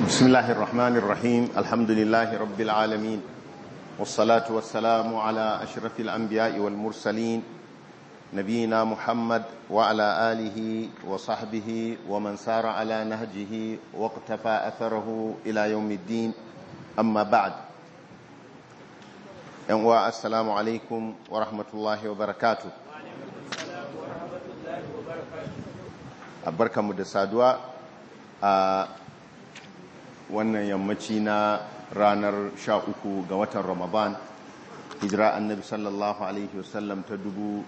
بسم الله الرحمن الرحيم الحمد لله رب العالمين والصلاة والسلام على أشرف الأنبياء والمرسلين نبينا محمد وعلى آله وصحبه ومن سار على نهجه واقتفى أثره إلى يوم الدين أما بعد السلام عليكم ورحمة الله وبركاته. Barkanmu da saduwa a wannan yammaci na ranar 13 ga watan Ramadan, hijira annabi sallallahu alaihi wasallam ta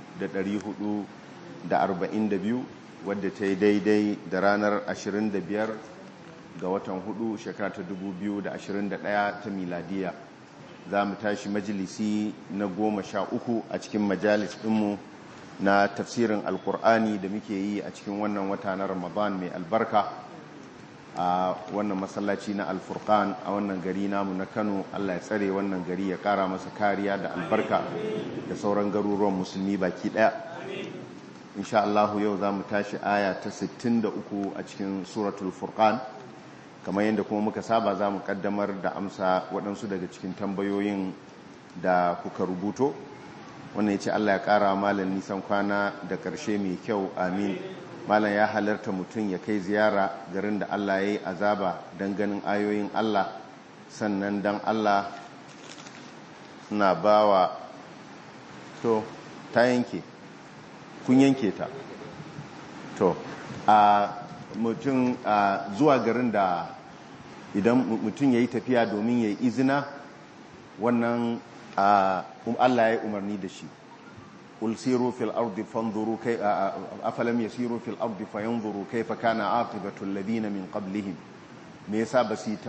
1442, wadda ta yi daidai da ranar 25 ga watan 4 shekara ta 2021 ta miladiya. Za mu tashi majalisi na 13 a cikin majalis ɗinmu na tafsirin alkur'ani da muke yi a cikin wannan wata na Ramadan mai albarka a wannan masallaci na alfurqan a wannan gari namu na Kano. Allah ya tsare wannan gari, ya kara masa kariya da albarka da sauran garuruwan musulmi baki daya. Insha Allah yau za mu tashi aya ta 63 a cikin suratul furqan. Kamar yadda kuma muka saba, za mu kaddamar da amsa waɗansu daga cikin tambayoyin da kuka rubuto. Wannan ya ce Allah ya ƙara malam nisan kwana da ƙarshe mai kyau, amin. Malam, ya halarta mutum ya kai ziyara garin da Allah ya yi azaba don ganin ayoyin Allah, sannan don Allah suna bawa to ta yanke, kun yanke ta to a mutum zuwa garin da idan mutum ya yi tafiya domin ya yi izina, wannan Allah ya yi umarni da shi. Qul siru fil ardi fanzuru afalam yasiru fil ardi fayanzuru kayfa kana aqibatu alladhina min qablihim. Me yasa ba su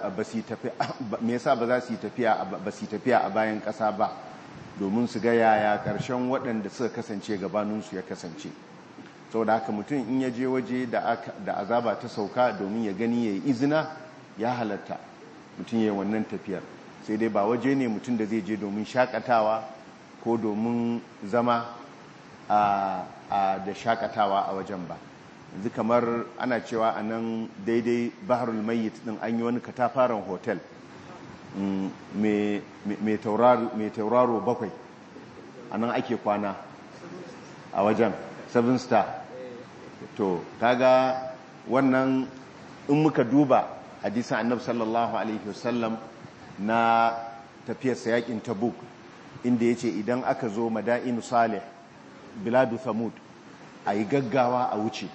tafiya a bayan ƙasa ba domin su ga yaya ƙarshen waɗanda suka kasance gabaninsu ya kasance. Saboda haka mutum in ya je waje da azaba ta sauka domin ya gani ya yi izina, ya halatta mutum ya yi wannan tafiyar. Sai dai ba waje ne mutum da zai je domin shakatawa ko domin zama da shakatawa a wajen ba. Yanzu kamar ana cewa a nan daidai Baharul Mayyit din an yi wani katafaren hotel mai tauraro 7, a nan ake kwana a wajen 7 star. To kaga wannan in muka duba hadisin annabi sallallahu alaihi wasallam na tafiyarsa yakin Tabuk, inda yace idan aka zo Madainu Salih, biladu Thamud, a yi gaggawa a wuce,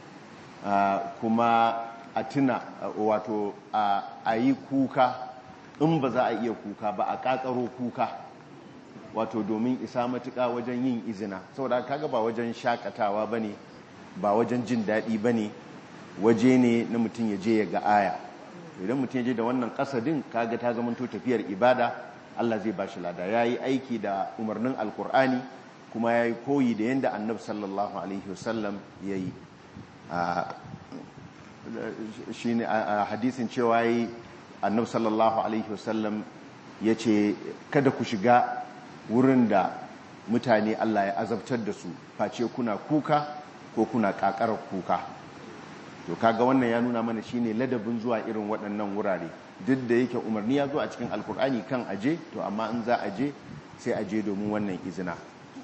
kuma a tuna, wato a yi kuka in ba za a iya kuka ba, a kakaro kuka, wato domin isa matuƙa wajen yin izina. Saboda kaga ba wajen shakatawa bane, ba wajen jin daɗi bane, waje ne na mutum ya je ya ga aya. Idan mutum ya je da wannan kasadin, kaga ta zamanto tafiyar ibada, Allah zai bashi lada. Yayi aiki da umarnin alkur'ani, kuma yayi koyi da yanda annabi sallallahu alaihi wasallam yayi. Shine a hadisin cewa yayi annabi sallallahu alaihi wasallam yace, kada ku shiga wurin da mutane Allah ya azabtar da su face kuna kuka ko kuna kakarar kuka. To kaga wannan ya nuna mana shine ladabin zuwa irin waɗannan wurare. Duk da yake umarni ya zo a cikin alkur'ani kan aje, to amma in za a je sai aje domin wannan izina.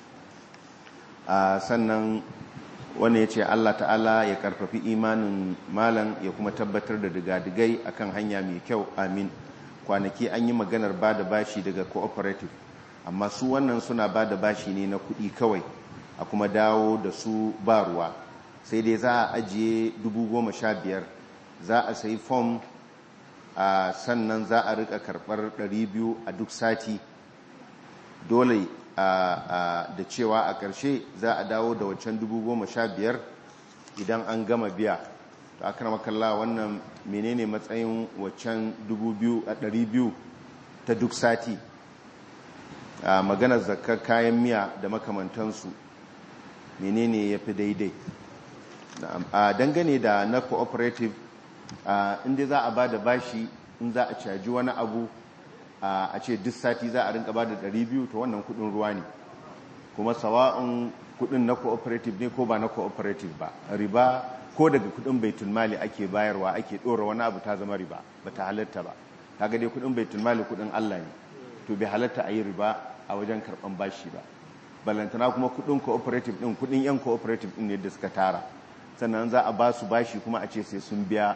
Sannan wannan yace Allah ta'ala ya karfafi imanin malam, ya kuma tabbatar da digadigai akan hanya mai kyau, amin. Kwanaki an yi maganar bada bashi daga cooperative, amma su wannan suna bada bashi ne na kuɗi kawai, a kuma dawo da su ba ruwa. Sai dai za a ajiye 15,000, za a sayi fom, sannan za a rika karɓar 200 a duk sati. Dole da cewa a ƙarshe za a dawo da waccan 15,000 idan an gama biya. To akramakallah, wannan menene matsayin waccan 200 ta duk sati? Maganar zakar kayan miya da makamantansu, menene ya fi daidai? Dangane da na cooperative, inda za a ba da bashi, in za a caji wani abu a ce duk sati za a rinka ba da 200, to wannan kudin ruwa ne. Kuma sawa'un kudin na cooperative ne ko ba na cooperative ba. Riba ko daga kudin baitul mali ake bayarwa ake dora wani abu ta zama riba, ba ta halatta ba. Kaga dai kudin baitul mali kudin Allah ne, to bai halatta a yi riba a wajen karban bashi ba. Balantana kuma kudin cooperative din, kudin yan cooperative din ne da suka tara, sannan za a ba su bashi kuma a ce sai sun biya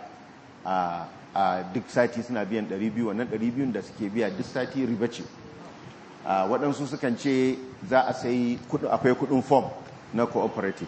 a duk sati suna biyan 200, wannan 200 da suke biya duk sati riba ce. Waɗansu sukan ce za a sai akwai kudin form na cooperative,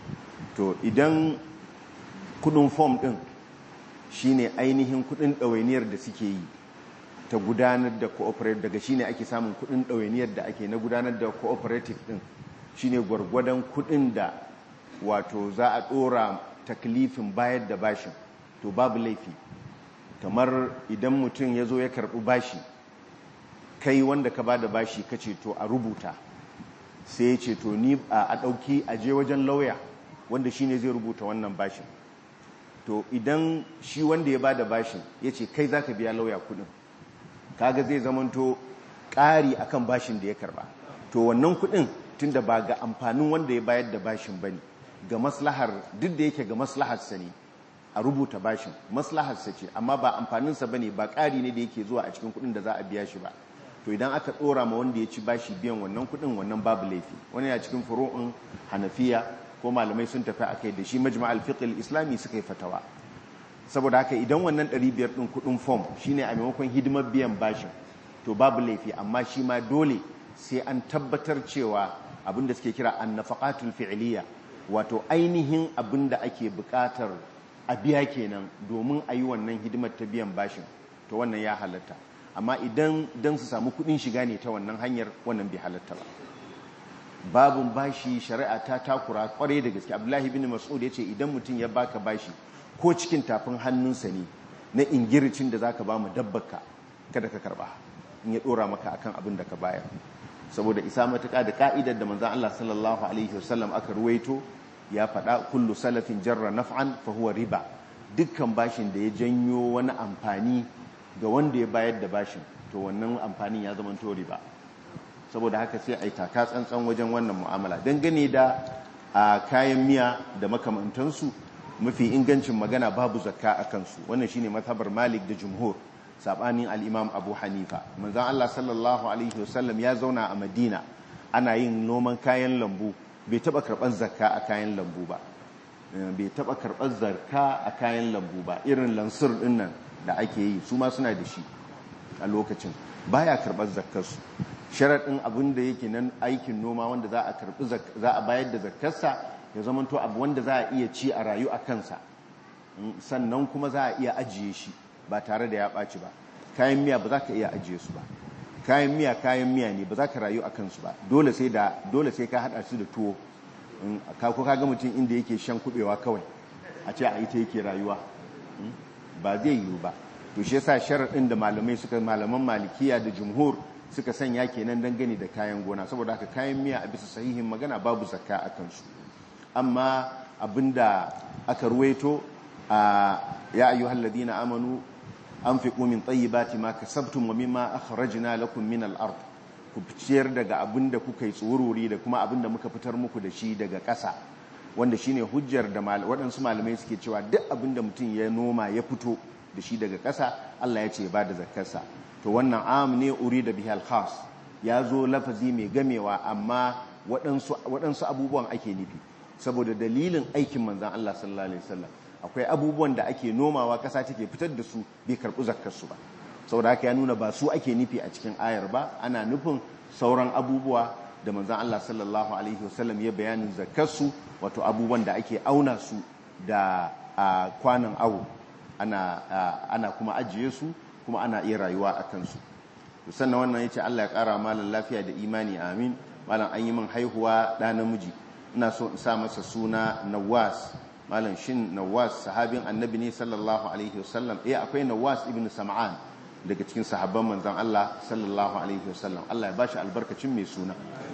to idan kudin form din shine ainihin kudin ɗawainiyar da suke yi ta gudanar da cooperative, daga shine ake samun kudin ɗawainiyar da ake na gudanar da cooperative din, shine gwargwadon kudin da wato za a ɗora taklifin bayar da bashin, to babu laifi. Kamar idan mutum ya zo ya karɓi bashi, kai wanda ka ba da bashi ka ce to a rubuta, sai ya ce to ni a ɗauki a je wajen lauya wanda shi ne zai rubuta wannan bashin. To idan shi wanda ya ba da bashin ya ce kai za ka biya lauya kudin, kaga zai zamanto ƙari akan bashin da ya karba. To wannan kudin tunda ba ga amfanin wanda ya bayar da bashin bane, ga maslahar, duk da yake ga maslaharsa ne a rubuta bashin, maslaharsa ce, amma ba amfaninsa bane, ba ƙari ne da yake zuwa a cikin kudin da za a biya shi ba. To idan aka ɗora ma wanda ya ci bashi biyan wannan kudin, wannan babu laifi. Wani ya cikin furu'un Hanafiya ko malamai sun tafi akai da shi Majma'ul Fiqh al-Islami suka yi fatawa. Saboda haka idan wannan 500 din kudin form shine a maimakon hidimar biyan bashin, to babu laifi, amma shi ma dole sai an tabbatar cewa abinda suke kira an-nafaqatul fi'liya, wato ainihin abinda ake bukatar a biya kenan domin a yi wannan hidimar ta biyan bashin, to wannan ya halatta. Amma idan dan su samu kudin shiga ne ta wannan hanyar, wannan bai halatta ba. Babun bashi shari'a ta takura kwarai da gaske. Abdullahi bin Mas'ud ya ce idan mutum ya baka bashi ko cikin tafin hannunsa ne na ingiricin da zaka ba mu dabbarka, kada ka karba in ya dora maka akan abin da ka bayar, saboda isa matuƙa da ka'idar da manzon Allah sallallahu alaihi wasallam aka ruwaito ya faɗa, kullu salafin jarra naf'an fa huwa riba. Dukkan bashin da ya janyo wani amfani ga wanda ya bayar da bashin, to wannan amfanin ya zama to riba. Saboda haka sai a yi taka tsantsan wajen wannan mu'amala. Dangane da kayan miya da makamantansu, mafi ingancin magana babu zakka a kansu. Wannan shine mazhabar Malik da jumhur, sabanin al-Imam Abu Hanifa. Manzon Allah sallallahu alaihi wasallam ya zauna a Madina, ana yin noman kayan lambu, bai taba karban zakka a kayan lambu ba. Bai taba karban zakka a kayan lambu ba. Irin lansur din nan da ake yi, su ma suna da shi a lokacin, baya karban zakkar su. Sharaɗin abin da yake nan aikin noma wanda za a bayar da zakkarsa ya zamanto abu wanda za a iya ci a rayu a kansa, sannan kuma za a iya ajiye shi ba tare da ya ɓaci ba. Kayan miya ba za ka iya ajiye su ba, kayan miya ne, ba za ka rayu a kansu ba, dole sai ka haɗa su da tuwo. Ko ka ga mutum inda yake shan kuɓewa kawai a ce a ita yake rayuwa, ba zai yiwu ba. To shi yasa sharaɗin da malaman malikiya da jumhur suka sanya kenan dangane da kayan gona, saboda haka kayan miya a bisa sahihin magana babu zakka a kansu. Amma abinda aka ruwaito ya ayyuhal ladina amanu anfiqu min tayyibati ma kasabtum wa mimma akhrajna lakum min al-ard, ku ciyar daga abinda kuka yi tsururi da kuma abinda muka fitar muku da shi daga ƙasa, wanda shine hujjar da waɗansu malamai suke cewa duk abinda mutum ya noma ya fito da shi daga ƙasa, Allah ya ce ba da zakkarsa. To wannan am ne urida bihal khas, ya zo lafazi mai gamewa, amma waɗansu abubuwan ake nufi saboda dalilin aikin manzan Allah sallallahu alaihi wasallam. Akwai abubuwan da ake nomawa ƙasa take fitar da su bai karɓi zakkarsu ba, saboda haka ya nuna ba su ake nufi a cikin ayar ba, ana nufin sauran abubuwa da manzan Allah sallallahu alaihi wasallam ya bayanin zakkarsu, wato abubuwan da ake auna su da kwanan awo, ana kuma ajiye su, kuma ana iya rayuwa a kansu. Sannan wannan ya ce Allah ya ƙara malam lafiya da imani, amin. Malam an yi min haihuwa ɗa namiji, ina so in sa masa suna Nawas. Malam shin Nawas sahabin annabi ne sallallahu alaihi wasallam? Akwai Nawas ibn Sam'an daga cikin sahabban manzon Allah sallallahu alaihi wasallam. Allah ya bashi albarkacin mai suna.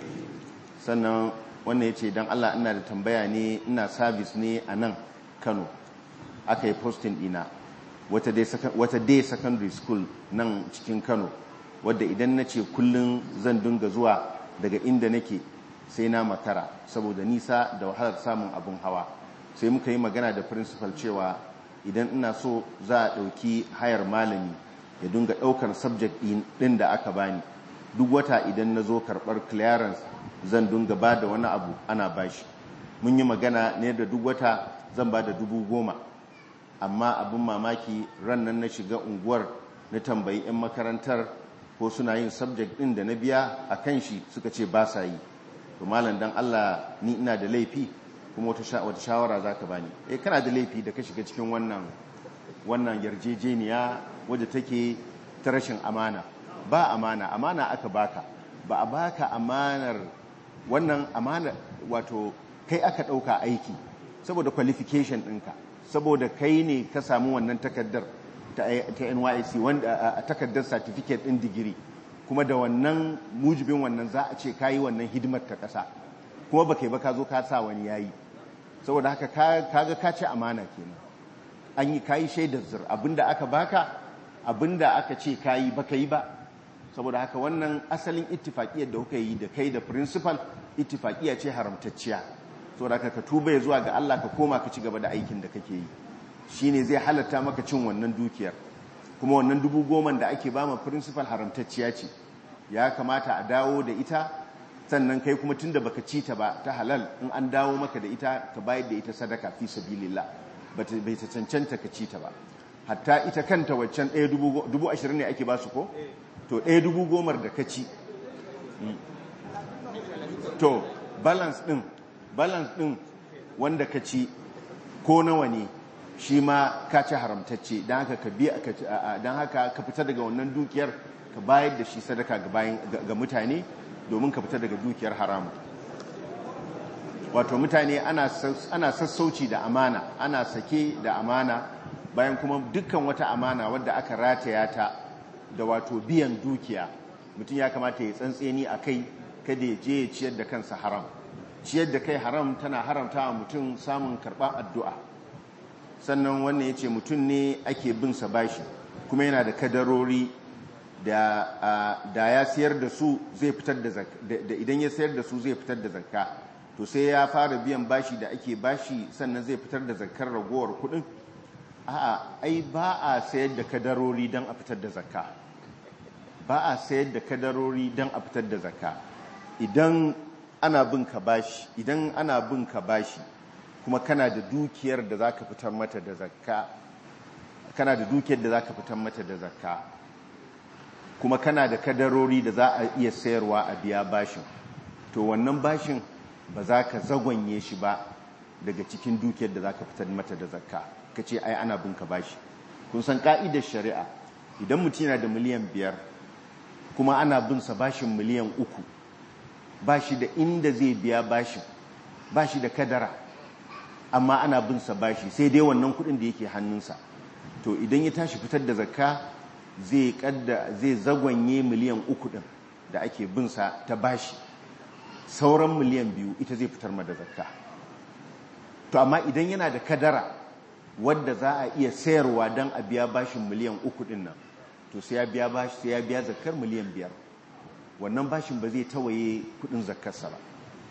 Sannan wannan ya ce dan Allah ina da tambaya ne, ina service ne a nan Kano, aka yi posting ɗina wata day secondary school nan cikin Kano, wadda idan na ce kullum zan dinga zuwa daga inda nake sai na makara saboda nisa da wahalar samun abin hawa. Sai muka yi magana da principal cewa idan ina so za a ɗauki hayar malami ya dinga ɗaukar subject ɗin da aka bani duk wata idan na zo karɓar clearance zan dinga ba da wani abu ana bashi. Mun yi magana ne da duk wata zan ba da 10,000, amma abin mamaki ran nan na shiga unguwar na tambayi 'yan makarantar ko suna yin subject ɗin da na biya a kan shi, suka ce ba sa yi. To malam dan Allah, ni ina da laifi kuma wata shawara za ka bani? Kana da laifi da ka shiga cikin wannan yarjejeniya wadda take ta rashin amana. Ba amana aka baka, ba a baka amanar wannan amana, wato kai aka ɗauka aiki saboda qualification ɗinka, saboda kai ne ka samu wannan takardar ta NYSC, wanda a takardar certificate ɗin digiri, kuma da wannan mujibin wannan za a ce kayi wannan hidimar ta ƙasa, kuma ba kai ba ka zo ka sa wani yayi. Saboda haka kaga ka ce amana kenan, an yi kayi shaidar zur, abinda aka baka, abinda aka ce kayi baka yi ba. Saboda haka wannan asalin ittifaqiyar da kuka yi da kai da principal ittifaqiya ce haramtacciya. Saboda haka ka tuba ya zuwa ga Allah, ka koma ka ci gaba da aikin da kake yi, shine zai halatta maka cin wannan dukiyar. Kuma wannan 10,000 da ake ba ma principal haramtacciya ce, ya kamata a dawo da ita. Sannan kai kuma tunda baka ci ta ba ta halal, in an dawo maka da ita ka bayar da ita sadaka fi sabilillah, bai ta cancanta ka ci ta ba. Hatta ita kanta waccan 20,000 ne ake ba su ko? To 10,000 da ka ci, to balance din wanda ka ci ko nawa ne, shi ma ka ci haramtacce. Don haka ka fita daga wannan dukiyar ka bayar da shi sadaka ga mutane, domin ka fita daga dukiyar haramu. Wato mutane ana sassauci da amana, ana sake da amana, bayan kuma dukkan wata amana wadda aka rataya ta da wato biyan dukiya, mutum ya kamata ya tsantseni a kai, kada ya je ya ciyar da kansa haram. Ciyar da kai haram tana haramta wa mutum samun karɓar addu'a. Sannan wannan ya ce mutum ne ake bin sa bashi, kuma yana da kadarori da ya sayar da su zai fitar da idan ya sayar da su zai fitar da zakka. To sai ya fara biyan bashi da ake bashi sannan zai fitar da zakkar ragowar kuɗin. A'a, ai ba a sayar da kadarori don a fitar da zakka. Ba a sayar da kadarori don a fitar da zakka. Idan ana bin ka bashi, kuma kana da dukiyar da zaka fitar mata da zakka, kuma kana da kadarori da za a iya sayarwa a biya bashin, to wannan bashin ba za ka zagwanye shi ba daga cikin dukiyar da zaka fitar mata da zakka. Ka ce ai ana bin ka bashi. Kun san ka'idar shari'a, idan mutum yana da miliyan 5 kuma ana bin sa bashin miliyan 3, bashi da inda zai biya bashin, bashi da kadara, amma ana bin sa bashi, sai dai wannan kudin da yake hannunsa, to idan ya tashi fitar da zakka zai zagwanye miliyan 3 din da ake bin sa ta bashi, sauran miliyan 2 ita zai fitar ma da zakka. To amma idan yana da kadara wadda za a iya sayarwa don a biya bashin miliyan 3 din nan, to sai ya biya zakkar miliyan 5. Wannan bashin ba zai tawaye kudin zakkarsa ba.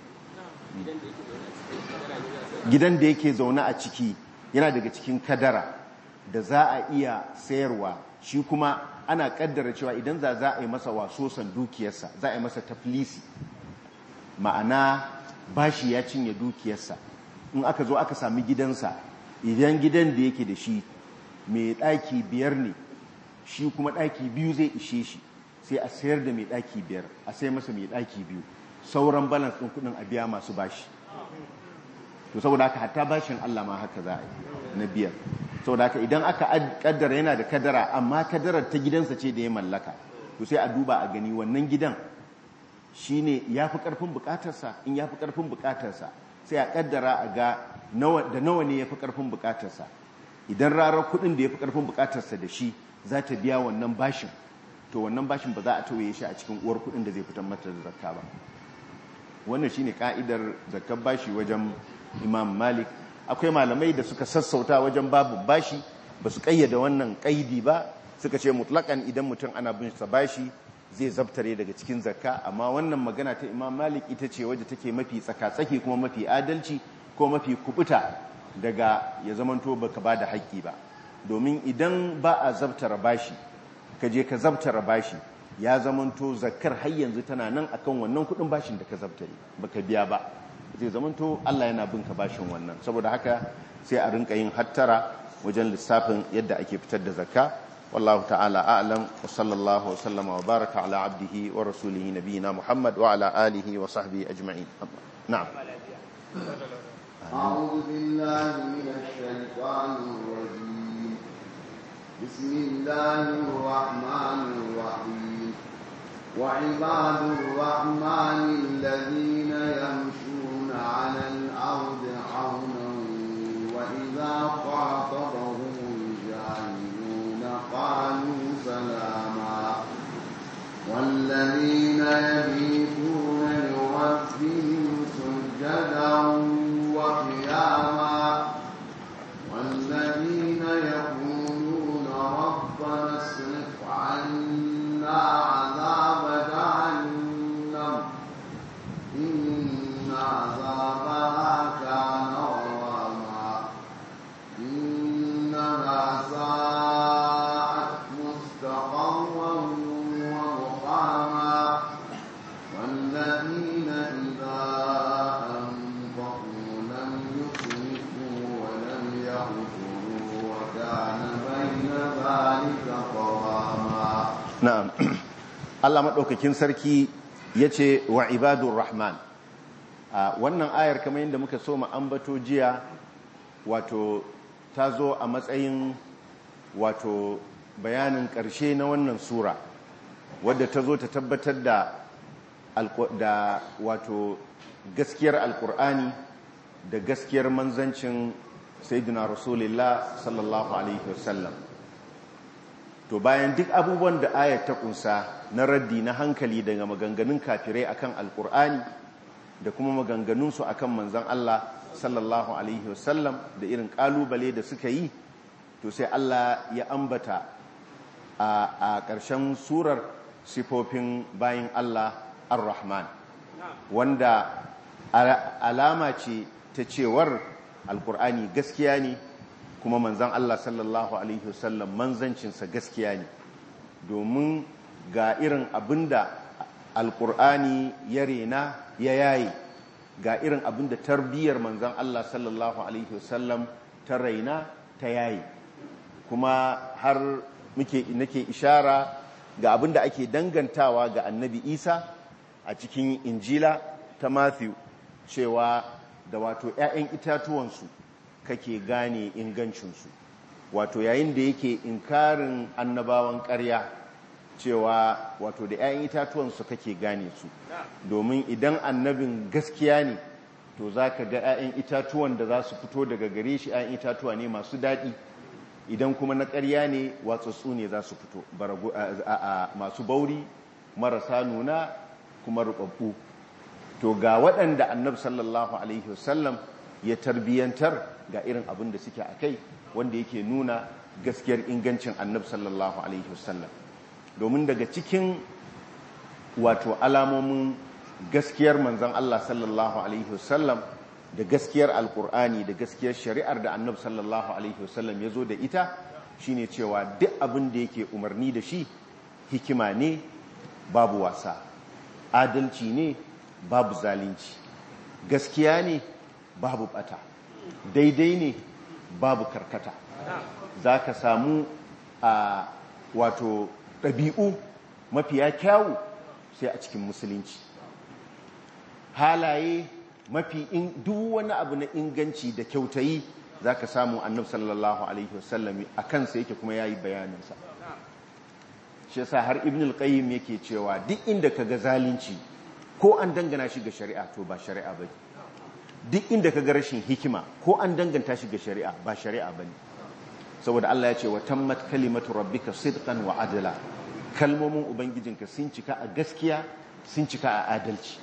Gidan da yake zaune a ciki yana daga cikin kadara da za a iya sayarwa, shi kuma ana kaddara cewa idan za a yi masa wasosan dukiyarsa, za a yi masa taflisi, ma'ana bashi ya cinye dukiyarsa. In aka zo aka sami gidansa, idan gidan da yake da shi mai ɗaki 5 ne, shi kuma ɗaki 2 zai ishe shi, sai a sayar da mai ɗaki 5 a sai masa mai ɗaki 2, sauran balance ɗin kuɗin a biya masu bashi. To saboda haka hatta bashin Allah ma haka za a yi na biyar. Saboda haka idan aka kaddara yana da kadara, amma kadarar ta gidansa ce da ya mallaka, to sai a duba a gani wannan gidan shine yafi karfin bukatarsa. In yafi karfin bukatarsa, sai a kaddara a ga nawa ne yafi karfin bukatarsa. Idan rarar kudin da yafi karfin bukatarsa da shi za ta biya wannan bashin, to wannan bashin ba za a tauye shi a cikin uwar kudin da zai fitar mata da zakka ba. Wannan shine ka'idar zakkar bashi wajen Imam Malik. Akwai malamai da suka sassauta wajen babu bashi, ba su kayyada wannan kaidi ba, suka ce mutlakan idan mutum ana bin sa bashi zai zabtare daga cikin zakka. Amma wannan magana ta Imam Malik ita ce wadda take mafi tsaka-tsaki kuma mafi adalci ko mafi kubuta daga ya zamanto baka ba da haƙƙi ba. Domin idan ba a zabtara bashi ka je ka zabtara bashi ya zamanto zakkar har yanzu tana nan akan wannan kudin bashin da ka zabtare baka biya ba, zai zamanto Allah yana bin ka bashin wannan. Saboda haka sai a rinka yin hattara wajen lissafin yadda ake fitar da zakka. wallahu ta'ala a'lam wa sallallahu wa sallama wa baraka ala abdihi wa rasulihi nabiyina Muhammad wa ala alihi wa sahbihi ajma'in. Na'am. أعوذ بالله من الشيطان الرجيم. بسم الله الرحمن الرحيم. وعباد الرحمن الذين يمشون على الأرض حونا وإذا خاطبهم الجاهلون قالوا سلاما والذين يبيتون لربهم سجدا وقياما والذين يقولون ربنا اصرف عنا عذاب جهنم إن عذابها كان غراما إنها ساءت مستقرا ومقاما والذين إذا أنفقوا لم يسرفوا ولم يقتروا وكان بين ذلك قواما. نعم. Allah maɗaukakin sarki ya ce wa ibadur rahman. Wannan ayar kamar yadda muka so ambato jiya wato ta zo a matsayin wato bayanin ƙarshe na wannan sura wadda ta zo ta tabbatar da wato gaskiyar alkur'ani da gaskiyar manzancin sayyidina rasulullah sallallahu alaihi wasallam. To bayan duk abubuwan da ayat ta kunsa na raddi na hankali daga maganganun kafirai akan alkur'ani da kuma maganganunsu akan manzon Allah sallallahu alaihi wasallam da irin kalubale da suka yi, to sai Allah ya ambata a ƙarshen surar sifofin bayin Allah ar-Rahman, wanda alama ce ta cewar alkur'ani gaskiya ne kuma manzan Allah sallallahu alaihi wasallam manzancinsa gaskiya ne, domin ga irin abinda alkur'ani ya rena ya yaye, ga irin abinda tarbiyyar manzan Allah sallallahu alaihi wasallam ta raina ta yaye. Kuma har nake ishara ga abinda ake dangantawa ga annabi Isa a cikin injila ta Matthew cewa da wato 'ya'yan itatuwansu kake gane ingancinsu, wato yayin da yake inkarin annabawan ƙarya cewa wato da 'ya'yan itatuwansu kake gane su, domin idan annabin gaskiya ne to za ka ga 'ya'yan itatuwan da za su fito daga gare shi 'ya'yan itatuwa ne masu daɗi, idan kuma na ƙarya ne watsatsu ne za su fito masu bauri marasa nuna kuma rubabbu. To ga waɗanda annabi sallallahu alaihi wasallam ya tarbiyyantar ga irin abin da suke a kai, wanda yake nuna gaskiyar ingancin annabi sallallahu alaihi wasallam. Domin daga cikin wato alamomin gaskiyar manzon Allah sallallahu alaihi wasallam da gaskiyar alkur'ani da gaskiyar shari'ar da annabi sallallahu alaihi wasallam ya zo da ita shine cewa duk abin da yake umarni da shi hikima ne babu wasa, adalci ne babu zalunci, gaskiya ne babu bata, daidai ne babu karkata. Za ka samu a wato ɗabi'u mafiya kyawu sai a cikin musulunci, halaye mafi duk wani abu na inganci da kyautayi za ka samu annabi sallallahu alaihi wasallam a kansa yake kuma ya yi bayaninsa. Shi yasa har ibn al-qayyim yake cewa duk inda ka ga zalunci ko an dangana shi ga shari'a to ba shari'a ba. Duk inda ka ga rashin hikima ko an danganta shi ga shari'a ba shari'a ba ne. Saboda Allah ya ce wa tammat kalimatu rabbika sidqan wa adla, kalmomin ubangijinka sun cika a gaskiya sun cika a adalci.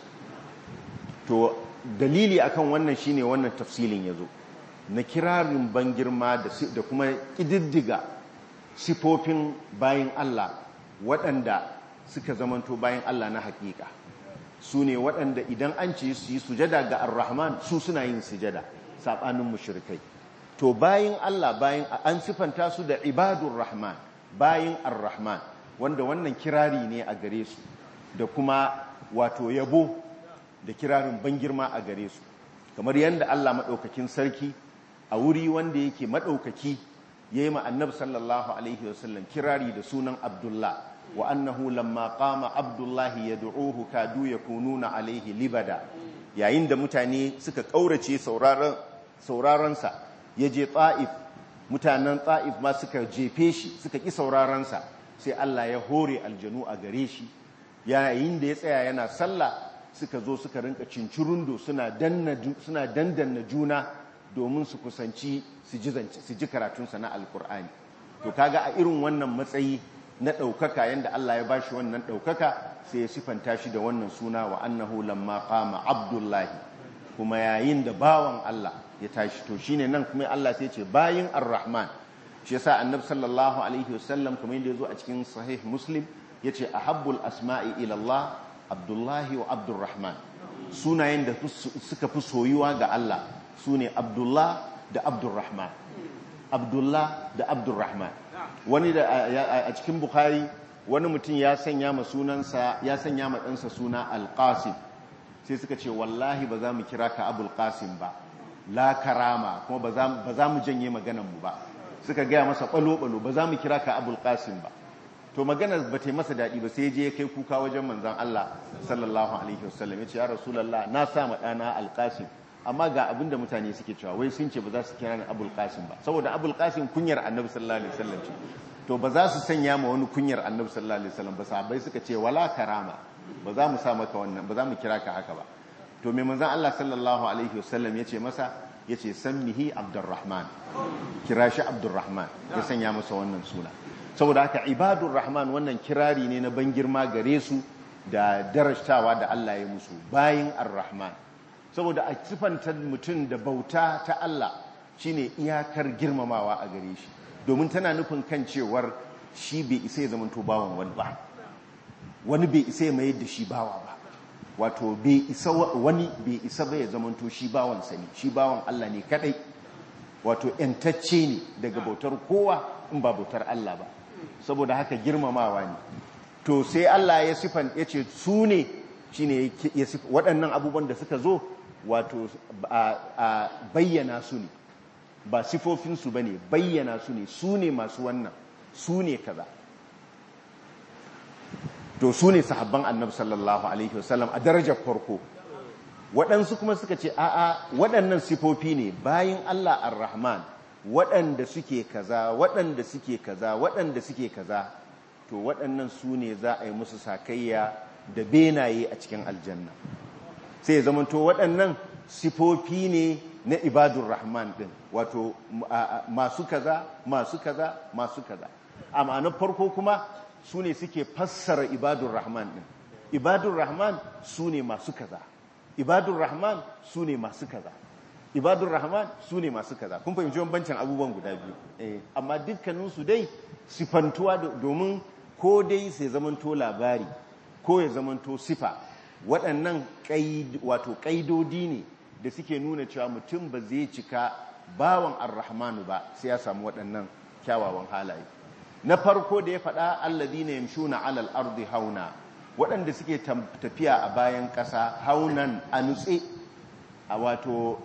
To dalili akan wannan shine wannan tafsilin yazo na kirarin ban girma da kuma kididdiga sifofin bayin Allah waɗanda suka zamanto bayan Allah na hakika su ne waɗanda idan an ce su yi sujada ga ar-rahman su suna yin sujada saɓanin mushrikai. To bayan Allah bayan an sifanta su da ibadur rahman bayan ar-rahman wanda wannan kirari ne a gare su da kuma wato yabo da kirarin ban girma a gare su, kamar yadda Allah maɗaukakin sarki a wuri wanda yake maɗaukaki ya yi ma'annab sallallahu alaihi wasallam kirari da sunan Abdullah wa annahu lamma qama Abdullahi yad'uhu kadu yakununa alaihi libada, yayin da mutane suka ƙaurace sauraronsa ya je Ta'if, mutanen Ta'if ma suka jefe shi suka ƙi sauraronsa, sai Allah ya hore aljanu a gare shi, yayin da ya tsaya yana sallah suka zo suka rinka cincirundo suna dandanna juna domin su kusanci su ji karatunsa na alkur'ani. To kaga a irin wannan matsayi na ɗaukaka yadda Allah ya bashi wannan ɗaukaka sai ya sifanta shi da wannan suna wa annahu lamma qama Abdullahi, kuma yayin da bawan Allah ya tashi. To shine nan kuma Allah sai ce bayin ar-rahman. Shi yasa annabi sallallahu alaihi wasallam kuma yadda yazo a cikin sahih muslim yace ahabbul asma'i ila Allah Abdullahi wa Abdurrahman, sunayen da suka fi soyuwa ga Allah sune Abdullah da Abdurrahman. Abdullah da Abdurrahman. Wani da a cikin Bukhari wani mutum ya sanya ma ɗansa suna Al-Qasim, sai suka ce wallahi ba za mu kira ka Abul Qasim ba, la karama, kuma ba za mu janye maganar mu ba. Suka gaya masa balo-balo ba za mu kira ka Abul Qasim ba. To maganar ba ta yi masa daɗi ba, sai je ya kai kuka wajen manzan Allah sallallahu alaihi wasallam ya ce ya Rasulallah, na sa ma ɗana Al-Qasim, amma ga abin da mutane suke cewa wai sun ce ba za su kira ni Abul Qasim ba, saboda Abul Qasim kunyar Annabi sallallahu alaihi wasallam ce. To ba za su sanya ma wani kunyar Annabi sallallahu alaihi wasallam ba, sahabbai suka ce wala karama, ba za mu sa maka wannan, ba za mu kira ka haka ba. To me manzan Allah sallallahu alaihi wasallam ya ce masa, ya ce sammihi Abdurrahman, kira shi Abdurrahman, ya sanya masa wannan suna. Saboda haka ibadur rahman wannan kirari ne na ban girma gare su da darashtawa da Allah ya musu bayin ar-rahman. Saboda a sifanta mutum da bauta ta Allah shine iyakar girmamawa a gare shi, domin tana nufin kan cewar shi bai isa ya zamanto bawan wani ba, wani bai isa ya mayar da shi bawa ba, wato wani bai isa ba ya zamanto shi bawan sani, shi bawan Allah ne kadai, wato yantacce ne daga bautar kowa in ba bautar Allah ba. Saboda haka girmamawa ne. To sai Allah ya ce su ne shine waɗannan abubuwan da suka zo, wato a bayyana su ne, ba sifofinsu ba ne, bayyana su ne, su ne masu wannan, su ne kaza. To su ne sahabban annabi sallallahu alaihi wasallam a darajar farko. Waɗansu kuma suka ce a'a, waɗannan sifofi ne bayin Allah ar-Rahman, waɗanda suke kaza, waɗanda suke kaza, waɗanda suke kaza. To waɗannan su ne za a yi musu sakayya da benaye a cikin aljanna. Sai zamanto waɗannan sifofi ne na ibadur rahman ɗin, wato masu kaza, masu kaza, masu kaza. Amma na farko kuma su ne suke fassara ibadur rahman ɗin. Ibadur rahman su ne masu kaza, ibadur rahman su ne masu kaza, ibadur rahman su ne masu kaza. Kun fahimci bambancin abubuwan guda biyu. Amma dukkaninsu dai sifantuwa domin ko dai sai zamanto labari ko ya zamanto sifa, waɗannan wato ƙaidodi ne da suke nuna cewa mutum ba zai cika bawan ar-rahmanu ba sai ya samu waɗannan kyawawan halaye. Na farko da ya faɗa alladhina yamshuna 'alal ardi hauna, waɗanda suke tafiya a bayan ƙasa haunan a nutse, wato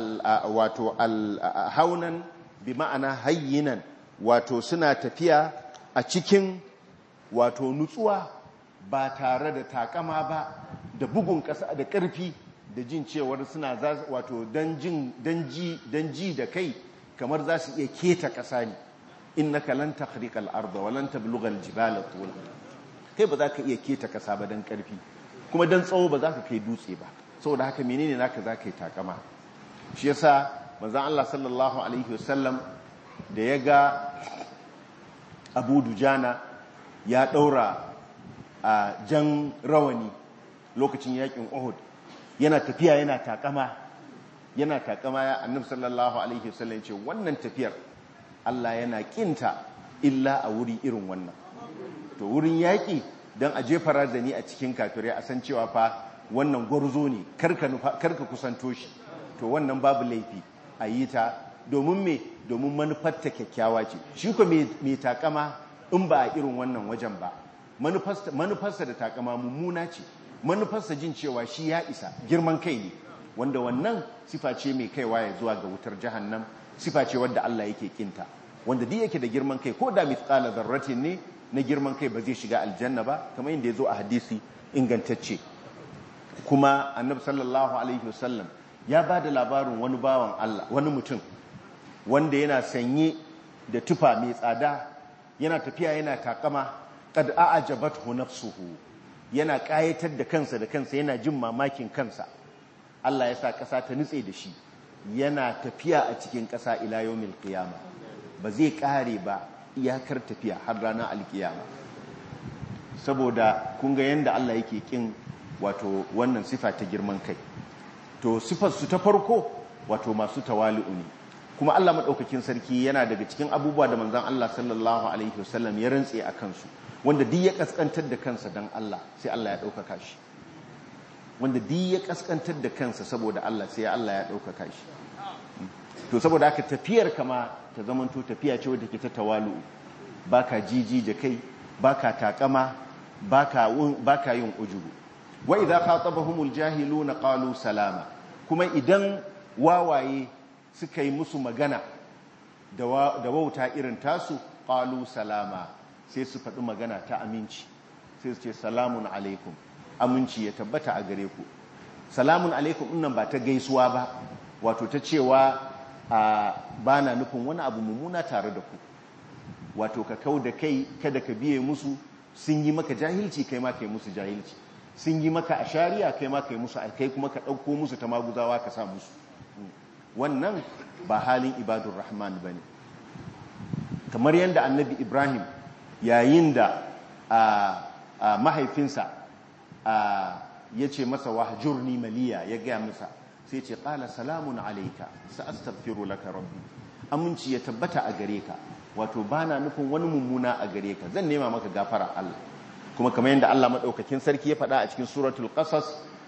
haunan bi ma'ana hayyinan, wato suna tafiya a cikin wato nutsuwa ba tare da takama ba da bugun ƙasa da ƙarfi da jin cewar suna wato dan ji da kai kamar za su iya keta ƙasa ne. innaka lan takhriqal arda wa lan tablughal jibala tula, kai ba za ka iya keta ƙasa ba dan ƙarfi, kuma dan tsawo ba za ka kai dutse ba. saboda haka menene naka za ka yi takama? Shi yasa manzon Allah sallallahu alaihi wasallam da ya ga Abu Dujana ya ɗaura a jan rawani lokacin yakin Uhud, yana tafiya yana takama ya annabi sallallahu alaihi wasallam ce wannan tafiyar Allah yana kinta illa a wuri irin wannan. To wurin yaki don a jefa razani a cikin kafirai a san cewa fa wannan gwarzo ne karka kusanto shi, to wannan babu laifi a yi ta domin manufarta kyakkyawa ce. Shi ko mai takama in ba a irin wannan wajen ba manufarsa da takama mummuna ce, manufarsa jin cewa shi ya isa, girman kai ne, wanda wannan sifa ce mai kaiwa ya zuwa ga wutar jahannam, sifa ce wadda Allah yake kinta. Wanda duk yake da girman kai ko da mithqala dharratin ne na girman kai ba zai shiga aljanna ba, kamar yadda ya zo a hadisi ingantacce. Kuma annabi sallallahu alaihi wasallam ya ba da labarin wani bawan Allah, wani mutum wanda yana sanye da tufa mai tsada, yana tafiya yana takama, qad a'jabathu nafsuhu, yana kayatar da kansa yana jin mamakin kansa. Allah ya sa ƙasa ta nutse da shi, yana tafiya a cikin ƙasa ila yawmil qiyama, ba zai kare ba iyakar tafiya har ranar alkiyama. Saboda kun ga yanda Allah yake kin wato wannan sifa ta girman kai. To sifar su ta farko wato masu tawali'u ne. Kuma Allah madaukakin sarki yana daga cikin abubuwa da manzon Allah sallallahu alaihi wasallam ya rantse a kansu, wanda duk ya kaskantar da kansa dan Allah sai Allah ya ɗaukaka shi. Wanda duk ya kaskantar da kansa saboda Allah sai Allah ya ɗaukaka shi. To saboda haka tafiyar kama ta zamanto tafiya ce wadda ke ta tawalu, baka jiji da kai, baka takama, baka yin ujubu. Wa idza khatabahumul jahiluna qalu salama, kuma idan wawaye suka yi musu magana da wauta irin tasu, qalu salama, sai su faɗi magana ta aminci, sai su ce salamun alaikum, aminci ya tabbata a gare ku. Salamun alaikum ɗinnan ba ta gaisuwa ba, wato ta cewa ba na nufin wani abu mummuna tare da ku, wato ka kau da kai, kada ka biye musu. Sun yi maka jahilci, kai ma kai musu jahilci. Sun yi maka ashariya, kai ma kai musu, kai kuma ka ɗauko musu ta maguzawa ka sa musu. Wannan ba halin ibadur rahman bane. Kamar yadda annabi Ibrahim yayin da mahaifinsa ya ce masa wahjurni maliya, ya gaya masa, sai ce qala salamun alayka sa'astaghfiru laka rabbi, aminci ya tabbata a gare ka, wato bana nufin wani mummuna a gare ka, zan nema maka gafara Allah. Kuma kamar yadda Allah madaukakin sarki ya faɗa a cikin suratul qasas,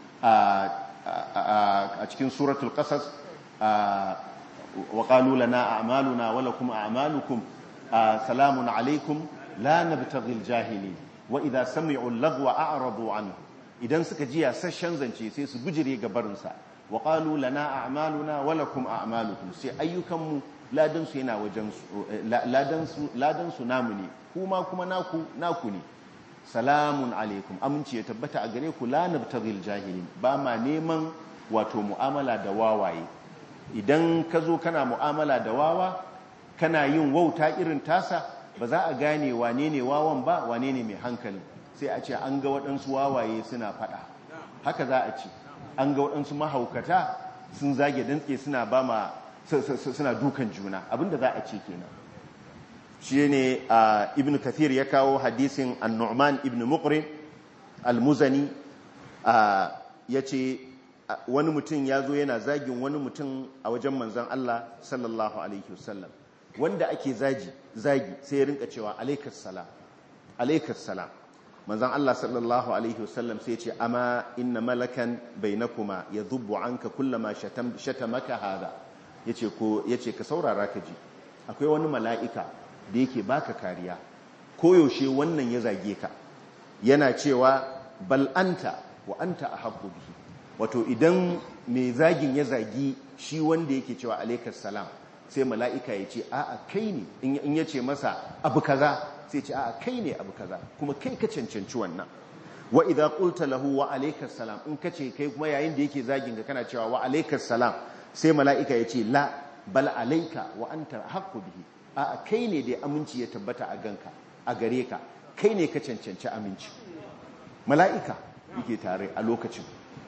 wa qalu lana a'maluna wa lakum a'malukum salamun alaykum la nabtaghil jahilin wa idha sami'u al-lagwa a'radu anhu, idan suka ji yasasshen zance sai su bijire ga barinsa. Wa qalu lana a'maluna wa lakum a'malukum, sai ayyukanmu ladan su yana wajen su, ladan su namu ne, kuma naku ne. Salamun alaikum, aminci ya tabbata a gare ku, la nabtaghil jahilin, ba ma neman wato mu'amala da wawaye. Idan ka zo kana mu'amala da wawa, kana yin wauta irin tasa, ba za a gane wane ne wawan ba, wane ne mai hankali. Sai a ce an ga waɗansu wawaye suna faɗa, haka za a ce an ga waɗansu mahaukata sun zage dantse suna dukan juna, abinda za a ce kenan. Shi ne Ibn Kathir ya kawo hadisin An-Nu'man ibn Muqrin al-Muzani, ya ce wani mutum ya zo yana zagin wani mutum a wajen manzan Allah sallallahu alaihi wasallam, wanda ake zagi sai ya rinka cewa alaikas salam. Manzan Allah sallallahu alaihi wasallam sai ya ce amma inna malakan bainakuma yadhubbu anka kullama shatamaka hada, yace ka saurara ka ji, akwai wani mala'ika da yake baka kariya, koyaushe wannan ya zage ka yana cewa bal anta wa anta ahabbu bihi, wato idan mai zagin ya zagi shi wanda yake cewa alaikas salam, sai mala'ika ya ce a'a kai ne, in ya ce masa abu kaza sai ce a'a kai ne abu kaza, kuma kai ka cancanci wannan. Wa idza qulta lahu wa alaikas salam, in kace kai kuma yayin da yake zagin ka kana cewa wa alaikas salam, sai mala'ika ya ce la bal alaika wa anta haqqu bihi, a'a kai ne da aminci ya tabbata a ganka, a gare ka, kai ne ka cancanci aminci. Mala'ika yake tare a lokacin.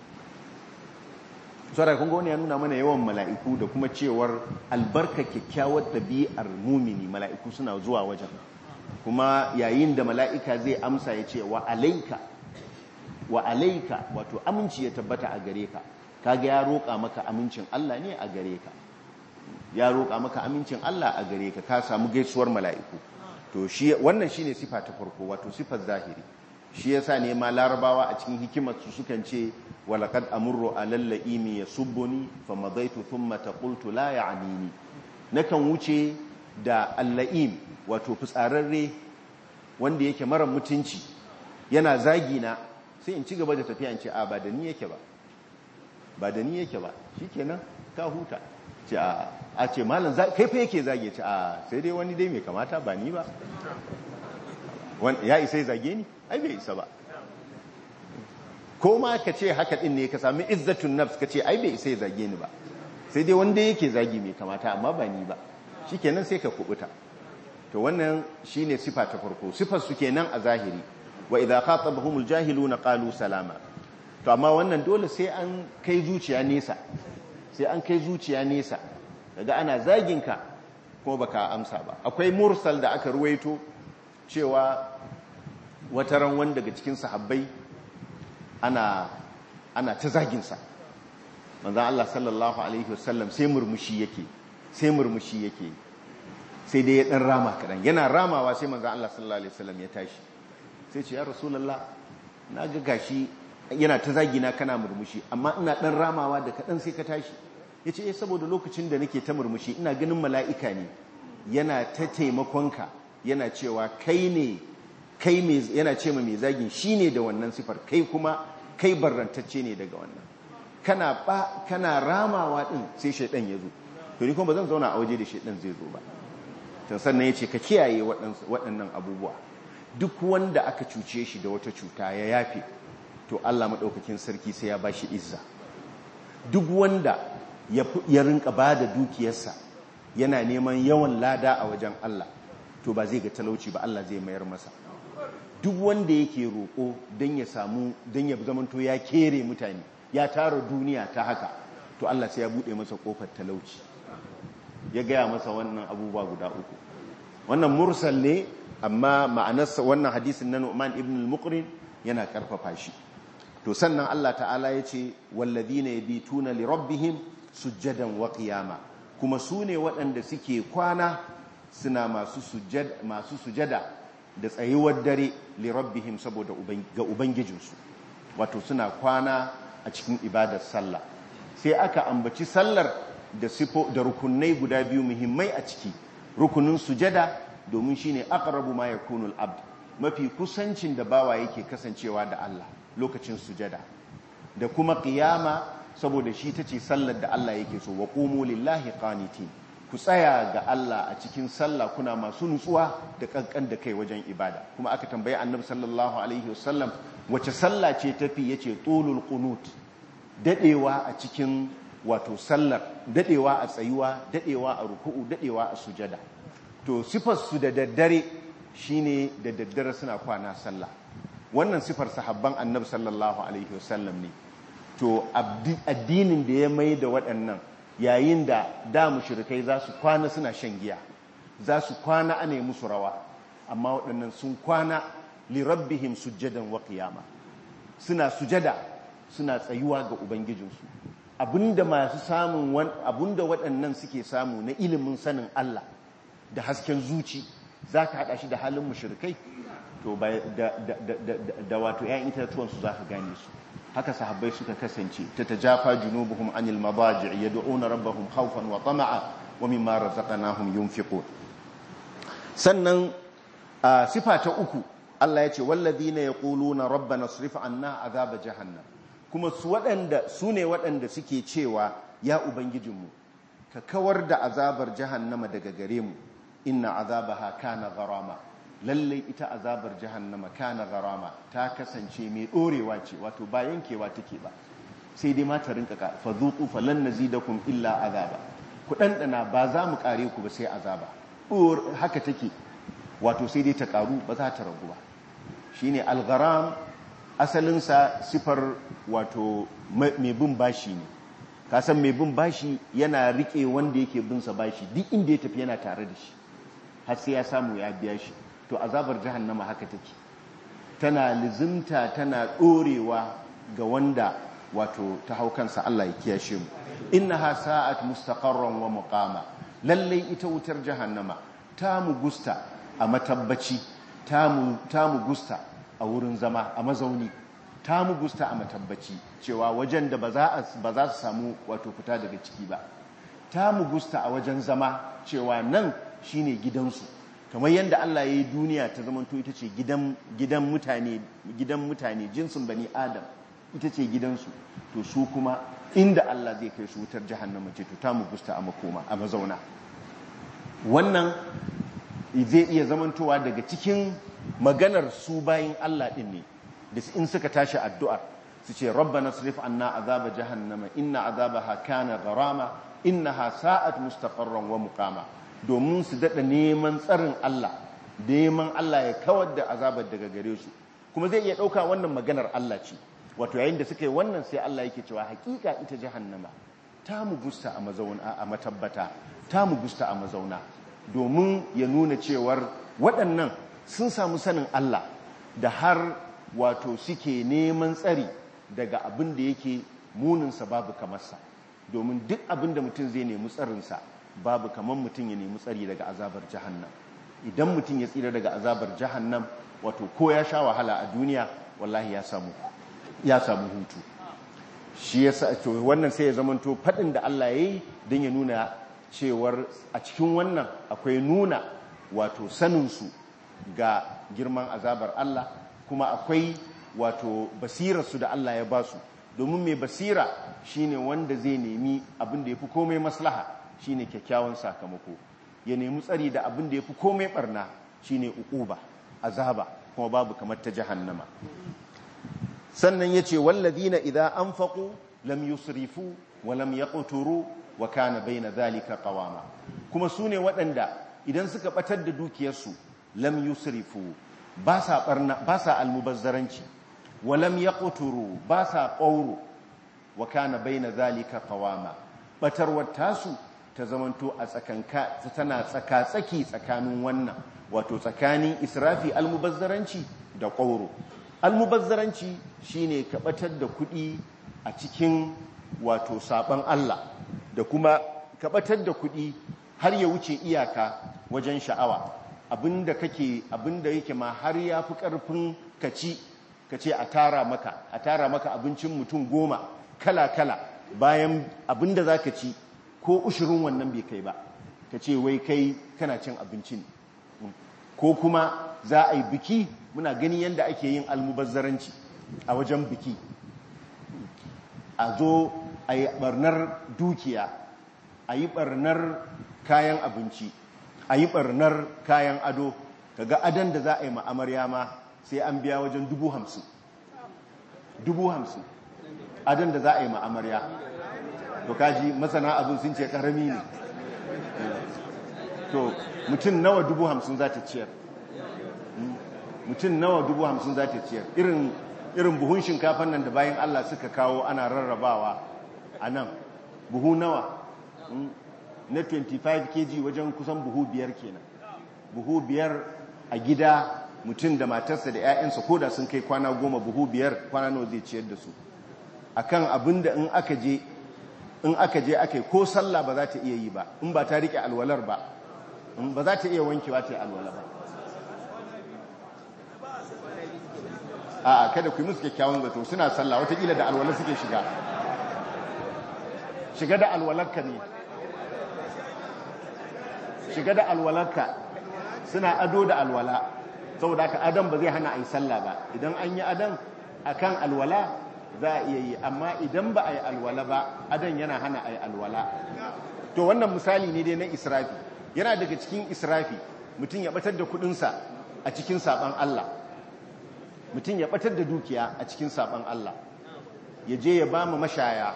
Saboda kun ga wani ya nuna mana yawan mala'iku da kuma cewar albarka kyakkyawar ɗabi'ar mumini, mala'iku suna zuwa wajen. Kuma yayin da mala'ika zai amsa ya ce wa alaika, wato aminci ya tabbata a gare ka, kaga ya roƙa maka amincin Allah ne a gare ka, ya roƙa maka amincin Allah a gare ka, ka samu gaisuwar mala'iku. To shi wannan shine sifa ta farko, wato sifar zahiri. shi yasa ne ma larabawa a cikin hikimarsu sukan ce walaqad amurru alal la'imi yasubbuni famadaitu thumma qultu la ya'nini, nakan wuce da al-la'im wato fitsararre wanda yake mara mutunci yana zagi na, sai in ci gaba da tafiya in ce a ba da ni yake ba shikenan ka huta. ce a ce malam kai fa yake zage, ce a sai dai wani dai mai kamata ba ni ba, ya isa zage ni ai bai isa ba. ko ma ka ce haka din ne ka sami izzatun nafs ka ce ai bai isa zage ni ba, sai dai wanda yake zagi mai kamata amma ba ni ba, shikenan sai ka kubuta. to wannan shine sifa ta farko, sifar su kenan a zahiri, wa idza khatabahumul jahiluna qalu salama. to amma wannan dole sai an kai zuciya nesa, daga ana zaginka kuma baka amsa ba. akwai mursal da aka ruwaito cewa wata ran wanda daga cikin sahabbai ana ta zaginsa, manzon Allah sallallahu alaihi wasallam sai murmushi yake sai dai ya dan rama kadan, yana ramawa sai manzon Allah sallallahu alaihi wasallam ya tashi sai ce ya rasulullah na ga gashi yana ta zagina kana murmushi amma ina dan ramawa da kadan sai ka tashi. yace saboda lokacin da nake ta murmushi ina ganin mala'ika ne yana ta taimakonka, yana cewa yana ce ma mai zagin shine da wannan sifar, kai kuma kai barrantacce ne daga wannan, kana ramawa din sai shaydan ya zo, to ni kuma bazan zauna a waje da shaydan zai zo ba. to sannan yace ka kiyaye waɗannan abubuwa, duk wanda aka cuce shi da wata cuta ya yafe, to Allah madaukakin sarki sai ya bashi izza. duk wanda ya rinka bada dukiyarsa yana neman yawan lada a wajen Allah, to ba zai ga talauci ba, Allah zai mayar masa. duk wanda yake roƙo don ya zamanto ya kere mutane, ya tara duniya ta haka, to Allah sai ya buɗe masa ƙofar talauci. ya gaya masa wannan abubuwa guda uku. wannan mursal ne, amma ma'anarsa wannan hadisin na Nu'man ibn al-Muqrin yana karfafa shi. to sannan Allah ta'ala ya ce walladhina yabituna li rabbihim sujjadan wa qiyama, kuma su ne waɗanda suke kwana suna masu sujada da tsayuwar dare li rabbihim saboda ga ubangijinsu, wato suna kwana a cikin ibadar sallah. sai aka ambaci sallar da rukunai guda biyu muhimmai a ciki, rukunin sujada domin shine aqrabu ma yakunu al-abd, mafi kusancin da bawa yake kasancewa da Allah lokacin sujada, da kuma qiyama saboda shi tace sallar da Allah yake so, wa qumu lillahi qanitin, ku tsaya ga Allah a cikin sallah kuna masu nutsuwa da kankan da kai wajen ibada. kuma aka tambaye annabi sallallahu alaihi wasallam wace sallah ce tafi, yace tulul qunut, dadewa a cikin wato sallar, dadewa a tsayuwa, dadewa a ruku'u, dadewa a sujada. to sifar su da daddare shine da daddare suna kwana sallah. wannan sifar sahabban annabi sallallahu alaihi wasallam ne. to addinin da ya mai da waɗannan, yayin da mushrikai za su kwana suna shan giya, za su kwana ana musu rawa, amma waɗannan sun kwana li rabbihim sujjadan wa qiyama, suna sujada, suna tsayuwa ga ubangijinsu. abinda waɗannan suke samu na ilimin sanin Allah da hasken zuci, zaka hada shi da halin mushrikai, to da wato ƴaƴan itatuwan su zaka gane su. haka sahabbai suka kasance, tatajafa junubuhum anil madaji' yad'una rabbahum khawfan wa tama'a wa mimma razaqnahum yunfiqun. sannan sifa ta uku, Allah ya ce walladhina yaquluna rabbana isrif 'anna azaba jahannam, kuma su ne waɗanda suke cewa ya ubangijinmu ka kawar da azabar jahannama daga gare mu, inna azabaha kana gharama, lallai ita azabar jahannama kana gharama, ta kasance mai dorewa ce, wato ba yankewa take ba, sai dai ma ta rinka fa zuqu falan nazidakum illa azaba, ku dandana ba za mu kare ku ba sai azaba. haka take, wato sai dai ta karu ba za ta ragu ba. shine al-gharam, asalinsa sifar wato mai bin bashi ne. ka san mai bin bashi yana rike wanda yake bin sa bashi, duk inda ya tafi yana tare da shi har sai ya samu ya biya shi. to azabar jahannama haka take, tana lizimta, tana dorewa ga wanda wato ta hau kansa. Allah ya kiyashe mu. innaha sa'at mustaqarran wa muqama, lalle ita wutar jahannama ta mu gusta a matabbaci, ta mu gusta a wurin zama a mazauni, ta mugusta a matabbaci cewa wajen da ba za su samu wato fita daga ciki ba, ta mugusta a wajen zama cewa nan shine gidansu, kamar yadda Allah ya yi duniya ta zamanto ita ce gidan mutane jinsin bani adam, ita ce gidansu, to su kuma inda Allah zai kai su wutar jahannama ce to ta mugusta a makoma a mazauna. Wannan zai iya zamantowa daga cikin maganar su bayin Allah din ne, da in suka tashi addu'ar su ce rabbana srif anna azaba jahannama inna azabaha kana gharama innaha sa'at mustaqarran wa muqama, domin su dada neman tsarin Allah, neman Allah ya kawar da azabar daga gare su. Kuma zai iya dauka wannan maganar Allah ce, wato yayin da suka yi wannan sai Allah yake cewa hakika ita jahannama ta mugusta a mazauna a matabbata, ta mugusta a mazauna, domin ya nuna cewar waɗannan sun samu sanin Allah da har wato suke neman tsari daga abin da yake muninsa babu kamarsa, domin duk abin da mutum zai nemi tsarinsa babu kamar mutum ya nemi tsari daga azabar jahannam. Idan mutum ya tsira daga azabar jahannam, wato ko ya sha wahala a duniya wallahi ya samu hutu. Shi yasa to wannan sai ya zamanto fadin da Allah yayi don ya nuna cewar a cikin wannan akwai nuna wato saninsu ga girman azabar Allah, kuma akwai wato basirarsu da Allah ya ba su, domin mai basira shine wanda zai nemi abin da ya fi komai maslaha shine kyakkyawan sakamako, ya nemi tsari da abin da ya fi komai barna shine uquba azaba, kuma babu kamar ta jahannama. Sannan yace wallazina idza anfaqu lam yusrifu wa lam yaqturu wa kana baina dhalika qawama, kuma sune waɗanda idan suka batar da dukiyarsu lam yusrifu ba sa barna, ba sa almubazzaranci, wa lam yaqturu ba sa qawru, wa kana baina dhalika qawama, batarwar tasu ta zamanto a tana tsaka-tsaki tsakanin wannan, wato tsakanin israfi almubazzaranci da qawru. Almubazzaranci shine ka batar da kuɗi a cikin wato saban Allah, da kuma ka batar da kuɗi har ya wuce iyaka wajen sha'awa, abinda yake ma har ya fi ƙarfin kace a tara maka abincin mutum 10 kala-kala, bayan abinda za ka ci ko ushirin wannan bai kai ba, ka ce wai kai kana cin abincin. Ko kuma za a yi biki, muna gani yadda ake yin almubazzaranci a wajen biki, a zo a yi barnar dukiya, a yi barnar kayan abinci, a yi barnar kayan ado, kaga adon da za a yi ma'amarya ma sai an biya wajen 50,000 adon da za a yi ma'amarya. To kaji masana abin sun ce karami ne, to mutum nawa 50,000 za ta ciyar, mutum nawa 50,000 za ta ciyar. Irin buhun shinkafan nan da bayan Allah suka kawo ana rarrabawa a nan, buhu nawa na 25 kg wajen kusan buhu 5 kenan, buhu 5 a gida, mutum da matarsa da 'ya'yansa ko da sun kai kwana 10, buhu 5 kwana nawa zai ciyar da su, akan abin da in aka je aka yi ko sallah ba za ta iya yi ba, in ba ta rike alwalar ba za ta iya wankewa ta yi alwala ba. a kada ku yi musu kyakkyawan zato, suna sallah watakila da alwala suke shiga da alwalarka ne, shiga da alwalarka, suna ado da alwala, saboda haka adam ba zai hana a yi sallah ba. Idan an yi adam akan alwala za a iya yi, amma idan ba a yi alwala ba adan yana hana a yi alwala. To wannan misali ne dai na israfi. Yana daga cikin israfi mutum ya batar da kudinsa a cikin saban Allah, mutum ya batar da dukiya a cikin saban Allah, ya je ya ba mu mashaya,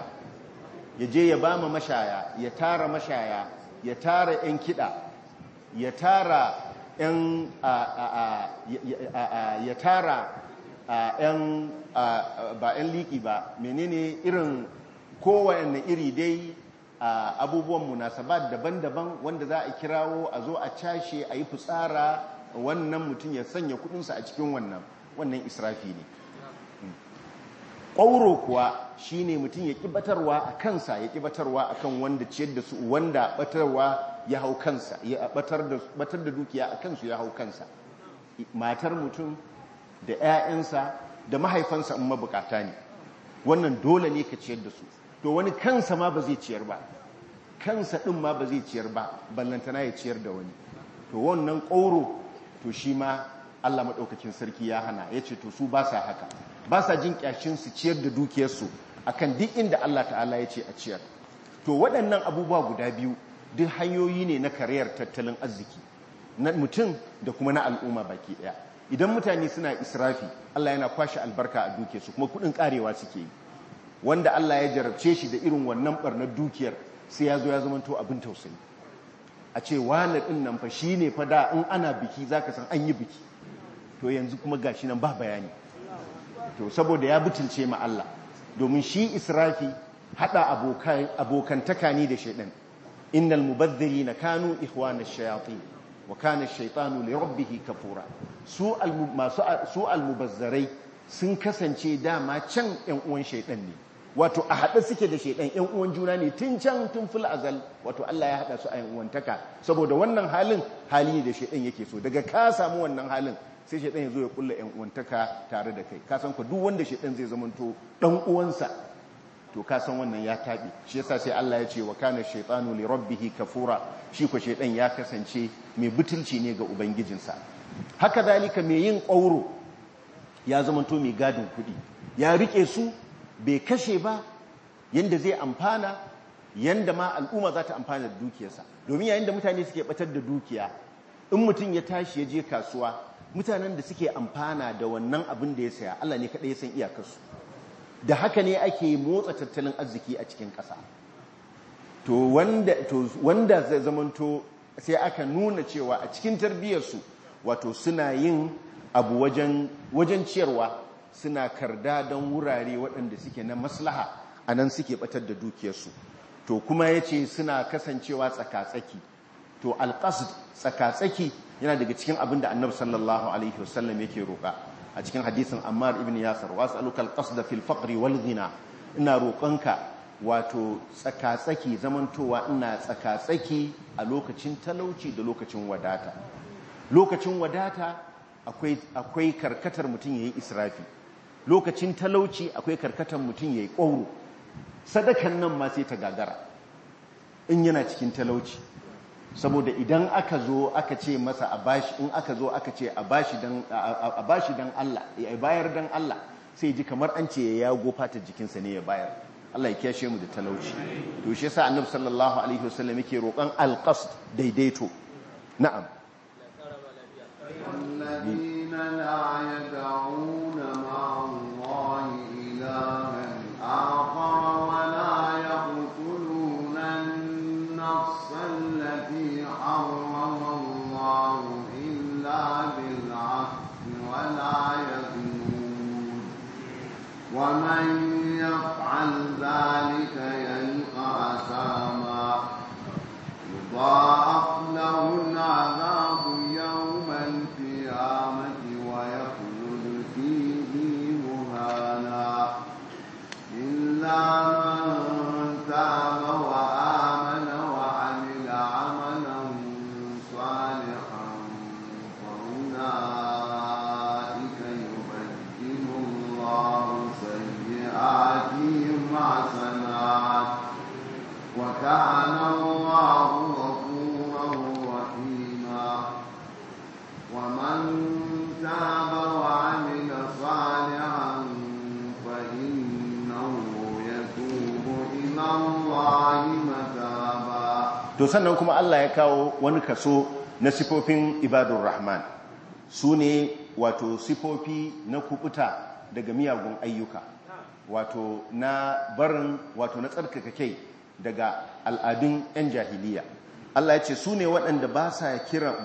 ya tara mashaya, ya tara 'yan kiɗa, ya tara 'yan ba 'yan liƙi ba, menene irin kowane iri dai abubuwan munasabat daban-daban wanda za a kirawo a zo a cashe a yi fitsara, wannan mutum ya sanya kudinsa a cikin wannan israfi ne. ƙwauro kuwa shi ne mutum ya ƙibatarwa a kansa, ya ƙibatarwa a kan wanda ciyar da su, wanda batarwa ya hau kansa, ya batar da dukiya a kansu ya hau kansa. Matar mutum da 'ya'yansa da mahaifansa in mabukata ne, wannan dole ne ka ciyar da su. To wani kansa ma ba zai ciyar ba, kansa ɗin ma ba zai ciyar ba, ballantana ya ciyar da wani. To wannan ƙauro, to shi ma Allah maɗaukakin sarki ya hana, ya ce to su ba sa haka, ba sa jin ƙyashin su ciyar da dukiyarsu akan duk inda Allah ta'ala ya ce a ciyar. To waɗannan abubuwa guda biyu duk hanyoyi ne na karayar tattalin arziki na mutum da kuma na al'umma baki ɗaya. Idan mutane suna israfi, Allah yana kwashe albarka a dukiyarsu, kuma kuɗin ƙarewa suke yi. Wanda Allah ya jarabce shi da irin wannan ɓarnar dukiyar, sai ya zo ya zamanto abin tausayi. A ce wane ɗin nan fa shi ne fa da in ana biki za ka san an yi biki, to yanzu kuma gashi nan ba bayani. To saboda ya butulce ma Allah, domin shi israfi haɗa abokantaka ne da shaidan. Innal mubazzirina kanu ikhwanash shayatin wa kana ash-shaytanu li rabbih kafura. Su almubazzarai sun kasance dama can ƴan uwan shaidan ne, wato a haɗe suke da shaidan, ƴan uwan juna ne tun fil azal. Wato Allah ya haɗa su a ƴan uwantaka, saboda wannan halin hali ne da shaidan yake so. Daga ka samu wannan halin sai shaidan ya zo ya kulla ƴan uwantaka tare da kai. Ka san ku duk wanda shaidan zai zamanto dan uwansa, to ka san wannan ya taɓi. Shi yasa sai Allah ya ce wa kana shaytanu li rabbih kafura, shi ko shaidan ya kasance mai butulci ne ga ubangijinsa. Haka zalika mai yin ƙauro ya zamanto mai gadin kuɗi, ya rike su bai kashe ba yanda zai amfana, yanda ma al'umma za ta amfana da dukiyarsa. Domin yayin da mutane suke batar da dukiya, in mutum ya tashi ya je kasuwa, mutanen da suke amfana da wannan abin da ya saya, Allah ne kaɗai ya san iyakarsu. Da haka ne ake motsa tattalin arziki a cikin ƙasa. To wanda zai zamanto sai aka nuna cewa a cikin tarbiyyarsu, wato suna yin abu wajen ciyarwa, suna karda don wurare waɗanda suke na maslaha, a nan suke batar da dukiyarsu. To kuma ya ce suna kasancewa tsakatsaki. To alƙasd, tsakatsaki, yana daga cikin abin da Annabi sallallahu alaihi wasallam yake roƙa a cikin hadisin Ammar ibn Yasir, was'aluka alqasda fil faqri wal ghina. Ina roƙonka wato tsakatsaki, zamantowa ina tsakatsaki a lokacin talauci da lokacin wadata. Lokacin wadata akwai karkatar mutum yayi israfi, lokacin talauci akwai karkatar mutum yayi ƙauro. Sadakan nan ma sai ta gagara in yana cikin talauci, saboda idan aka zo aka ce masa a bashi, in aka zo aka ce a bashi dan Allah, ya bayar dan Allah, sai ji kamar an ce ya yago fatar jikinsa ne ya bayar. Allah ya kiyashe mu da talauci. To shi yasa Annabi sallallahu alaihi wasallam yake roƙon alqasd, daidaito. Na'am. الذين لا يدعون مع الله إلها آخر ولا يقتلون النفس التي حرم الله إلا بالعدل ولا يزنون ومن يفعل ذلك يلقى أثاما يضاعف له العذاب يوم القيامة ويخلد فيه مهانا إلا من تاب وآمن وعمل عملا صالحا فأولئك يبدل الله سيئاتهم حسنات وكان الله غفورا رحيما ومن تاب وعمل صالحا فإنه يتوب إلى الله متابا. To sannan kuma Allah ya kawo wani kaso na sifofin ibadur rahman, su ne wato sifofi na kubuta daga miyagun ayyuka, wato na barin, wato na tsarkaka kai daga al'adun 'yan jahiliya. Allah ya ce su ne waɗanda ba sa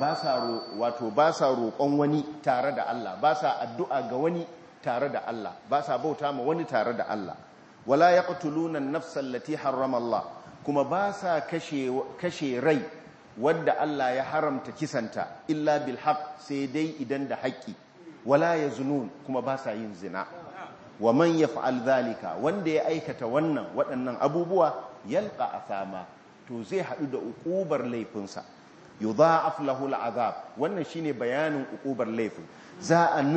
roƙon wani tare da Allah, ba sa addu'a ga wani tare da Allah, ba sa bauta ma wani tare da Allah. Wala yaqtuluna an-nafsa allati harrama Allah, kuma ba sa kashe rai wadda Allah ya haramta kisanta illa bil haqq, sai dai idan da haƙƙi. Wala yazunun, kuma ba sa yin zina. Wa man yaf'al dhalika, wanda ya aikata waɗannan abubuwa, yalqa athama, to zai haɗu da uƙubar laifinsa. yudha'af lahu al'azab. Wannan shine bayanin uqubar laifin. Za a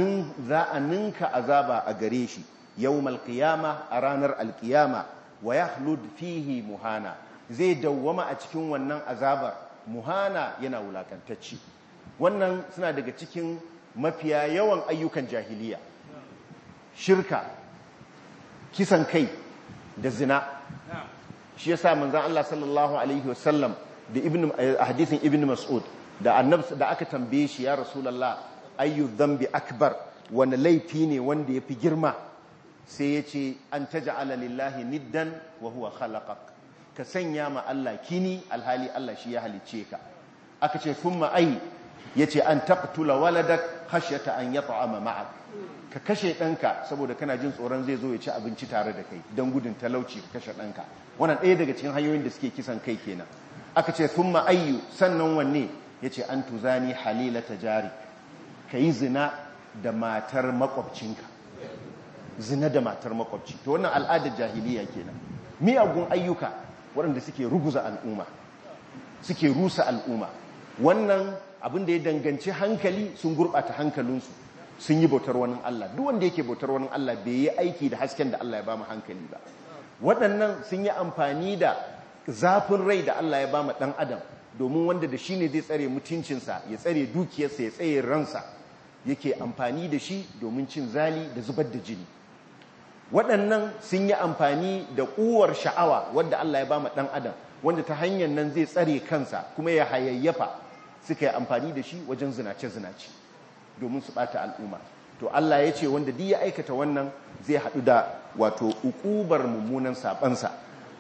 ninka azaba a gare shi yawmal qiyama, a ranar alqiyama, wa yahlud fihi muhana, zai dawwama a cikin wannan azabar muhana, yana wulakantacci. Wannan suna daga cikin mafiya yawan ayyukan jahiliya: shirka, kisan kai da zina. Shi yasa manzon Allah sallallahu alaihi wasallam da hadisin ibn Mas'ud da aka tambaye shi, ya rasulullah ayyu dhanbi akbar, wani laifi ne wanda yafi girma? Sai ya ce an taj'ala lillahi niddan wa huwa khalaqak, ka sanya ma Allah kini alhali Allah shi ya halice ka. Aka ce thumma ay, yace an taqtula waladak khashyata an yat'ama ma'ak, ka kashe ɗanka saboda kana jin tsoron zai zo ya ci abinci tare da kai, don gudun talauci ka kashe ɗanka. Wannan ɗaya daga cikin hanyoyin da suke kisan kai kenan. Aka ce thumma ayyu, sannan wanne? Yace an tuzani halilata jari, ka yi zina da matar makwabcinka. Zina da matar makwabci, to wannan al'adar jahiliya kenan. Miyagun ayyuka waɗanda suke ruguza al'umma, suke rusa al'umma. Wannan abin da ya danganci hankali, sun gurɓata hankalinsu, sun yi bautar wani Allah. Duk wanda yake bautar wani Allah bai yi aiki da hasken da Allah ya ba mu hankali ba. Waɗannan sun yi amfani da zafin rai da Allah ya ba mu ɗan adam, domin wanda da shi ne zai tsare mutuncinsa, ya tsare dukiyarsa, ya tsare ransa, yake amfani da shi domin cin zali da zubar da jini. Waɗannan sun yi amfani da ƙuwar sha'awa wadda Allah ya ba mu ɗan adam, wanda ta hanyar nan zai tsare kansa kuma ya hayayyafa, suka yi amfani da shi wajen zinace-zinace domin su ɓata al'umma. To Allah ya ce wanda duk ya aikata wannan zai haɗu da wato uƙubar mummunan saɓansa.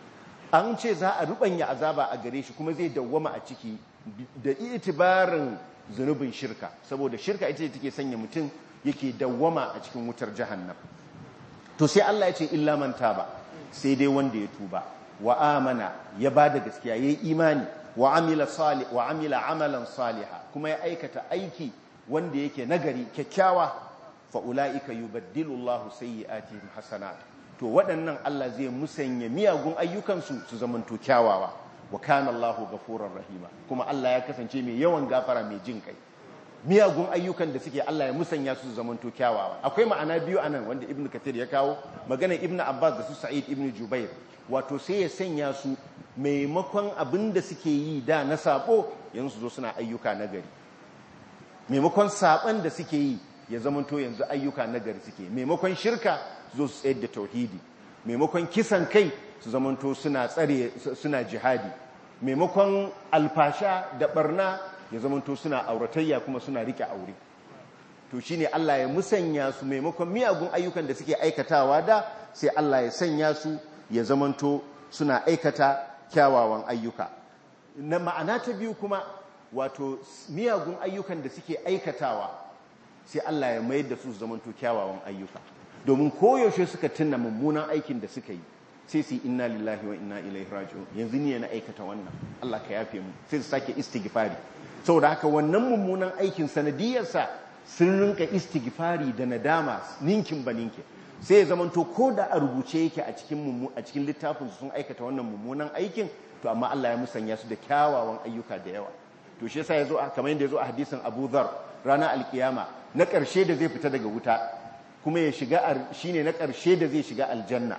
An ce za a ruɓanya azaba a gare shi kuma zai dawwama a ciki da itibarin zunubin shirka, saboda shirka ita ce take sanya mutum yake dawwama a cikin wutar jahannam. To sai Allah ya ce illa man taba, sai dai wanda ya tuba, wa amana, ya bada gaskiya, yayi imani, wa amila amalan saliha, kuma ya aikata aiki wanda yake nagari kyakkyawa, fa ulaika yubaddilu Allahu sayyi'atihim hasanat. To waɗannan Allah zai musanya miyagun ayyukansu su zamanto kyawawa, wa kana Allahu ghafurur rahima, kuma Allah ya kasance mai yawan gafara mai jin kai. Miyagun ayyukan da suke Allah ya musanya su zamanto kyawawa. Akwai ma'ana biyu anan wanda Ibn Kathir ya kawo, maganar Ibn Abbas da su Sa'id ibn Jubair, wato sai ya sanya su maimakon abin da suke yi da na sabo, yanzu zo suna ayyuka nagari. Maimakon saban da suke yi ya zamanto yanzu ayyuka nagari suke. Maimakon shirka zo su tsayar da tauhidi. Maimakon kisan kai su zamanto suna jihadi. Maimakon alfasha da barna ya zamanto suna auratayya kuma suna rike aure. To shine Allah ya musanya su, maimakon miyagun ayyukan da suke aikatawa da, sai Allah ya sanya su ya zamanto suna aikata kyawawan ayyuka. Na ma'ana ta biyu kuma, wato miyagun ayyukan da suke aikatawa sai Allah ya mayar da su zamanto kyawawan ayyuka, domin koyaushe suka tuna mummunan aikin da suka yi sai su inna lillahi wa inna ilaihi raji'un, yanzu ne na aikata wannan, Allah ka yafe mu, sai su sake istighfari. Saboda haka wannan mummunan aikin sanadiyarsa sun rinka istighfari da nadama ninkin ba ninkin, sai ya zamanto ko da a rubuce yake a cikin littafin sun aikata wannan mummunan aikin, to amma Allah ya musanya su da kyawawan ayyuka da yawa. To shi yasa yazo kamar yadda yazo a hadisin Abu Dharr, ranar alkiyama na ƙarshe da zai fita daga wuta kuma ya shiga, shine na ƙarshe da zai shiga aljanna,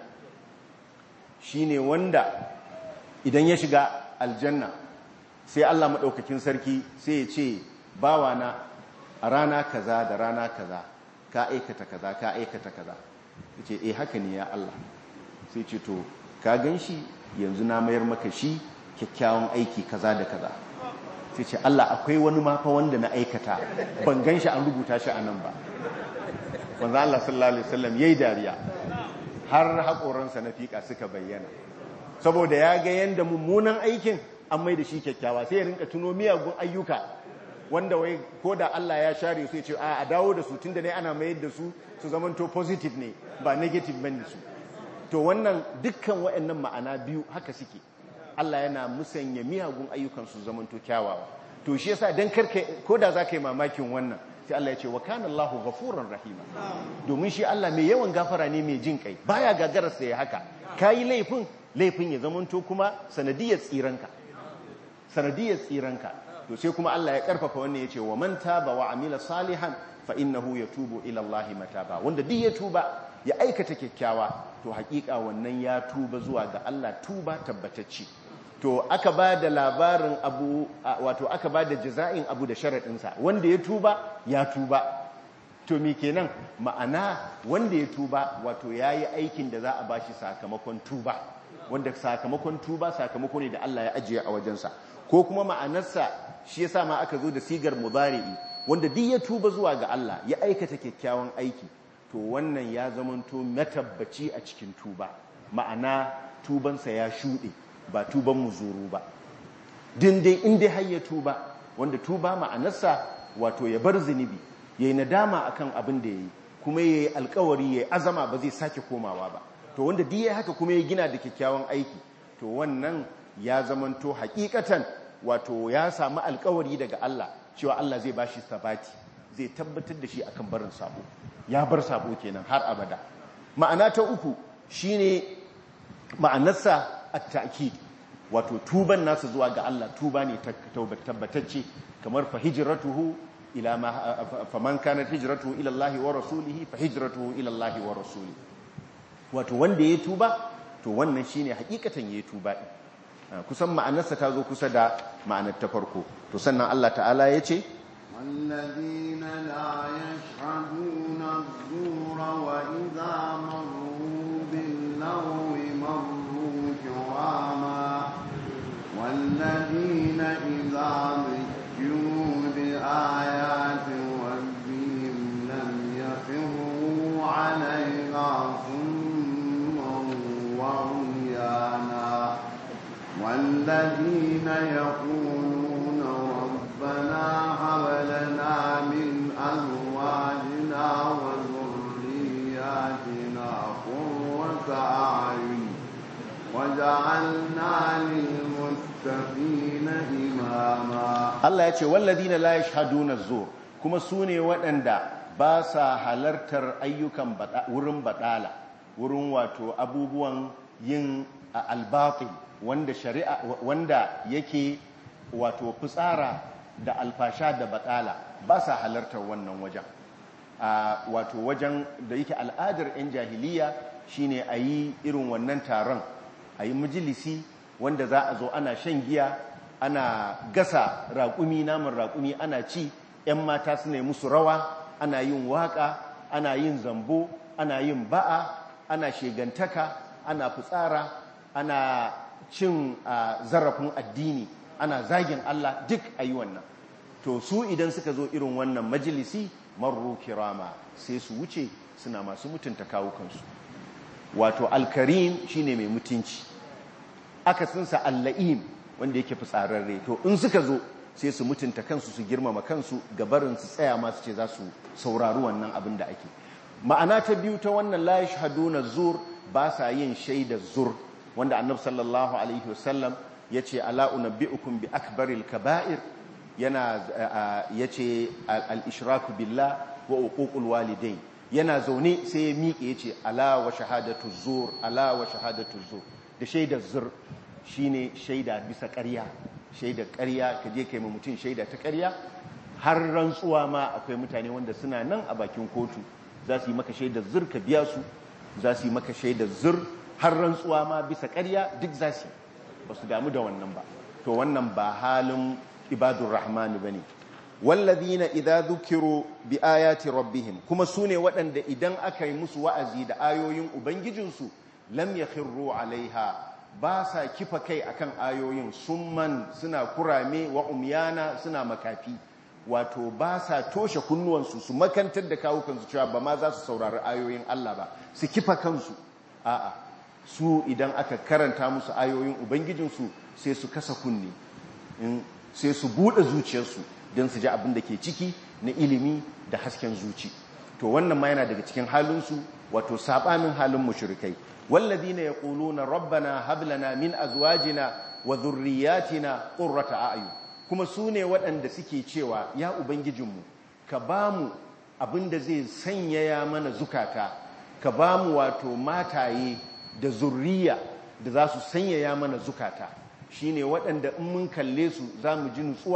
shine wanda idan ya shiga aljanna sai Allah madaukakin sarki sai ya ce, bawana a rana kaza da rana kaza ka aikata kaza ka aikata kaza. Yace haka ne ya Allah. Sai ce to ka ganshi yanzu na mayar maka shi kyakkyawan aiki kaza da kaza. Sai ce Allah, akwai wani mafa wanda na aikata ban ganshi an rubuta shi anan ba. Manzo Allah sallallahu alaihi wasallam yayi dariya har hakoransa na fika suka bayyana, saboda ya ga yanda mummunan aikin an mai da shi kyakkyawa, sai ya rinka tuno miyagun ayyuka wanda wai ko da Allah ya share su ya ce a dawo da su, tunda ne ana mayar da su zamanto positive ne ba negative bane su. To wannan dukkan waɗannan ma'ana biyu haka suke, Allah yana musanya miyagun ayyukan su zamanto kyawawa. To shi yasa dan karka ko da zaka yi mamakin wannan, sai Allah ya ce wa kana Allahu ghafurur rahima, domin shi Allah mai yawan gafara ne mai jin kai, baya gagarar sa ya haka. Kai laifin ya zamanto kuma sanadiyar tsiranka. to sai kuma Allah ya karfafa wannan yace wa man taba wa amila salihan fa innahu yatubu ila Allahi mataba, wanda duk ya tuba ya aikata kyakkyawa to hakika wannan ya tuba zuwa ga Allah tuba tabbatacce. To aka ba da labarin abu, wato aka ba da jaza'in abu da sharaɗinsa, wanda ya tuba ya tuba. To me kenan ma'ana wanda ya tuba wato ya yi aikin da za a ba shi sakamakon tuba, wanda sakamakon tuba sakamako ne da Allah ya ajiye a wajensa, ko kuma ma'anarsa shi yasa ma aka zo da sigar mudari'i, wanda duk ya tuba zuwa ga Allah ya aikata kyakkyawan aiki to wannan ya zamanto matabbaci a cikin tuba, ma'ana tubansa ya shuɗe ba tuban muzuru ba. Dindai inda har ya tuba, wanda tuba ma'anarsa wato ya bar zunubi, ya yi nadama akan abin da ya yi, kuma ya yi alkawari, ya yi azama ba zai sake komawa ba. To wanda duk ya haka kuma ya gina da kyakkyawan aiki, to wannan ya zamanto hakikatan wato ya samu alkawari daga Allah cewa Allah zai bashi sabati, zai tabbatar da shi akan barin sabo, ya bar sabo kenan har abada. Ma'ana ta uku shine ma'anarsa at-ta'kid, wato tuban nasa zuwa ga Allah tuba ne tabbatacce, kamar fa hijratuhu ila ma faman kanat hijratuhu ila Allah wa rasulihi fa hijratuhu ila Allah wa rasulihi, wato wanda ya tuba to wannan shine hakikatan ya tuba. Kusan ma'anarsa ta zo kusa da ma'anar ta farko. To sannan Allah ta'ala ya ce والذين لا يشهدون الزور وإذا مروا باللغو مروا كراما والذين إذا ذكروا بآيات ربهم لم يخروا عليها صما وعميانا والذين يقولون ربنا هب لنا من أزواجنا وذرياتنا قرة أعين وجعلنا للمتقين إماما. Allah ya ce والذين لا يشهدون الزور, kuma su ne waɗanda ba sa halartar ayyukan wurin baɗala, wurin wato abubuwan yin albatil wanda shari'a wanda yake wato fitsara da alfasha da baɗala, ba sa halartar wannan wajen. Wato wajen da yake al'adar 'yan jahiliya shine a yi irin wannan taron, a yi majalisi wanda za a zo ana shan giya, ana gasa raƙumi, naman raƙumi ana ci, 'yan mata suna yi musu rawa, ana yin waƙa, ana yin zambo, ana yin ba'a, ana shegantaka, ana fitsara, ana cin zarafin addini, ana zagin Allah, duk a yi wannan. To su idan suka zo irin wannan majalisi marru kirama, sai su wuce suna masu mutunta kawukansu. Wato alkarim shine mai mutunci, akasinsa alla'im wanda yake fitsararre. To in suka zo sai su mutunta kansu, su girmama kansu, gabarin su tsaya masu ce za su saurari wannan abin da ake. Ma'ana ta biyu ta wannan la yashhaduna zur, ba sa yin shaida zur, wanda annabi sallallahu alaihi wasallam yace ala unabbiukum bi akbaril kaba'ir, yana yace al-ishraku billah wa uququl walidain. Yana zaune sai ya miƙe yace ala wa shahadatu zur, ala wa shahadatu zur, da shaidar zur shine shaida bisa ƙarya, shaidar ƙarya, ka je kai ma mutum shaida ta ƙarya, har rantsuwa ma akwai mutane wanda suna nan a bakin kotu za su yi maka shaidar zur ka biya su, za su yi maka shaidar zur, har rantsuwa ma bisa ƙarya duk za su, ba su damu da wannan ba. To wannan ba halin ibadur rahmani ba ne. Wallazina idza dhukiru bi ayati rabbihim, kuma su ne waɗanda idan aka yi musu wa'azi da ayoyin ubangijinsu lam yakhirru alaiha, ba sa kifa kai akan ayoyin, summan suna kurame, wa umyana suna makafi, wato ba sa toshe kunnuwansu su makantar da kawukansu cewa ba ma za su saurari ayoyin Allah ba, su kifa kansu. A'a, su idan aka karanta musu ayoyin ubangijinsu sai su kasa kunne, sai su buɗe zuciyarsu don su ji abin da ke ciki na ilimi da hasken zuci. To wannan ma yana daga cikin halinsu, wato saɓanin halin mushrikai. walladhina yaquluna rabbana hab lana min azwajina wa dhurriyyatina qurrata a'yun, kuma su ne waɗanda suke cewa ya ubangijinmu ka bamu abinda zai sanyaya mana zukata, ka bamu wato mataye da zurriya da za su sanyaya mana zukata, shine waɗanda in mun kalle su za mu ji nutsuwa,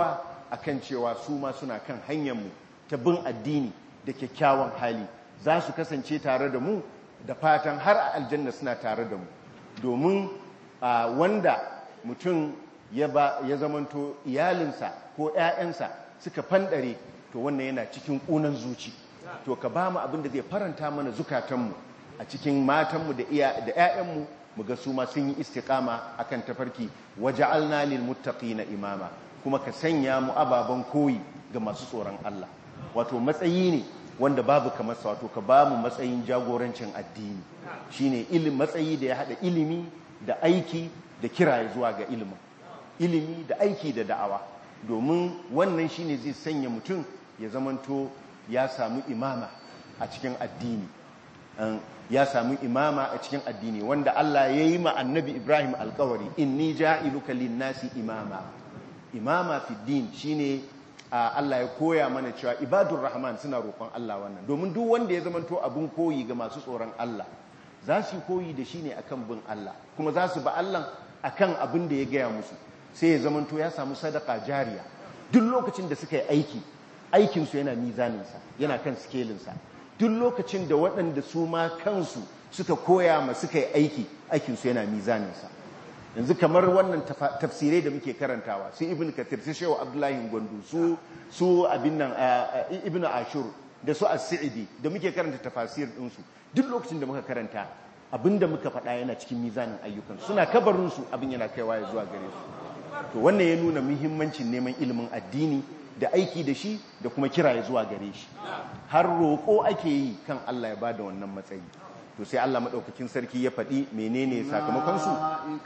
akan cewa su ma suna kan hanyar mu ta bin addini da kyakkyawan hali, za su kasance tare da mu, da fatan har a aljanna suna tare da mu. Domin wanda mutum ya zamanto iyalinsa ko 'ya'yansa suka fandare, to wannan yana cikin ƙunan zuci. To ka ba mu abin da zai faranta mana zukatanmu a cikin matanmu da 'ya'yanmu, mu ga su ma sun yi istiqama akan tafarki, waja'alna lil muttaqina imama, kuma ka sanya mu ababan koyi ga masu tsoron Allah. Wato matsayi ne wanda babu kamar sa, wato ka ba mu matsayin jagorancin addini, shine matsayi da ya hada ilimi da aiki da kiraye zuwa ga ilimin, ilimi da aiki da da'awa, domin wannan shine zai sanya mutum ya zamanto ya samu imama a cikin addini, ya samu imama a cikin addini, wanda Allah ya yi ma annabi Ibrahim alkawari, inni ja'iluka lin-nasi imama fi din, shine Allah ya koya mana cewa ibadur rahman suna roƙon Allah wannan, domin duk wanda ya zamanto abin koyi ga masu tsoron Allah, za su koyi da shi ne akan bin Allah, kuma za su ba Allah akan abin da ya gaya musu, sai ya zamanto ya samu sadaka jariya. Duk lokacin da suka yi aiki, aikinsu yana mizaninsa, yana kan sikelinsa. Duk lokacin da waɗanda su ma kansu suka koya ma suka yi aiki, aikinsu yana mizaninsa. Yanzu kamar wannan tafsirai da muke karantawa, su Ibn Kathir, su Shehu Abdullahi Gwandu, su abin nan Ibn Ashur da su As-Sa'idi da muke karanta tafasir ɗinsu, duk lokacin da muka karanta abinda muka faɗa yana cikin mizanin ayyukan, suna kabarinsu abin yana kaiwa ya zuwa gare su. To wannan ya nuna muhimmancin neman ilimin addini da aiki da shi da kuma kira ya zuwa gare shi, har roƙo ake yi kan Allah ya bada wannan matsayi. To sai Allah madaukakin sarki ya faɗi menene sakamakon su.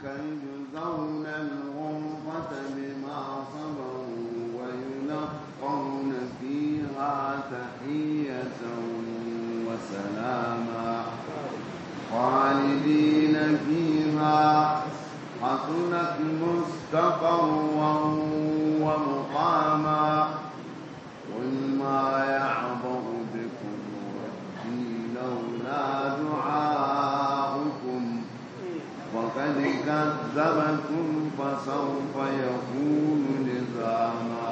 خالدين فيها حسنت مستقرا ومقاما قل ما يعبأ بكم ربي لولا دعاؤكم وقد كذبتم فسوف يكون لزاما.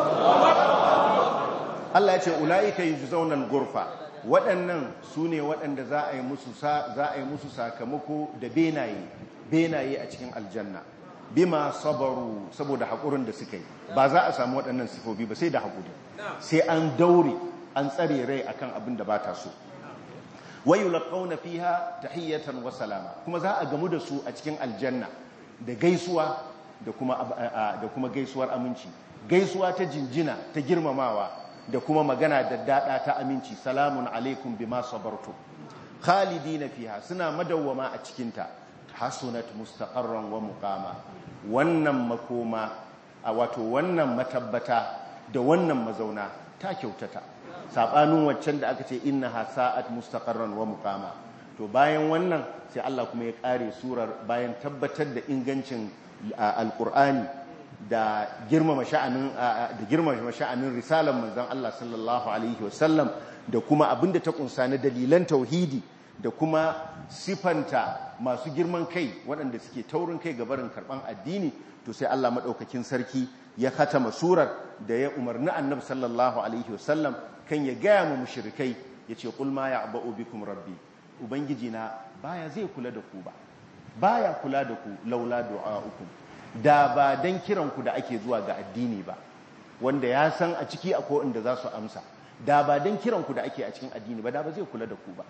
Allah ya ce ulaika yujzauna al-ghurfa, waɗannan su ne waɗanda za a yi musu sakamako da benaye a cikin aljanna, bima sabaru, saboda haƙurin da suka yi. Ba za a samu waɗannan sifofi ba sai da haƙuri, sai an daure an tsare rai akan abin da ba ta so. wa yulqawna fiha tahiyatan wa salama, kuma za a gamu da su a cikin aljanna da gaisuwa da kuma gaisuwar aminci, gaisuwa ta jinjina ta girmamawa da kuma magana da dada ta aminci, salamun alaikum bima sabartum khalidina fiha, suna madawwama a cikinta, hasunat mustaqarran wa muqama. Wannan makoma wato wannan matabbata da wannan mazauna ta kyautata, sabanin waccan da aka ce innaha sa'at mustaqarran wa muqama. To bayan wannan sai Allah kuma ya kare surar, bayan tabbatar da ingancin alqur'ani da girmama sha'anin risalar manzon Allah sallallahu alaihi wasallam, da kuma abinda ta kunsa na dalilan tauhidi, da kuma sifanta masu girman kai waɗanda suke taurin kai ga barin karɓan addini. To sai Allah maɗaukakin sarki ya khatama surar da ya umarni annabi sallallahu alaihi wasallam kan ya gaya mu mushrikai, yace qul ma ya'ba'u bikum rabbi, ubangiji na baya zai kula da ku ba, baya kula da ku laula du'a'ukum, da ba dan kiranku da ake zuwa ga addini ba, wanda ya san a ciki akwai inda za su amsa, da ba dan kiranku da ake a cikin addini ba, da ba zai kula da ku ba.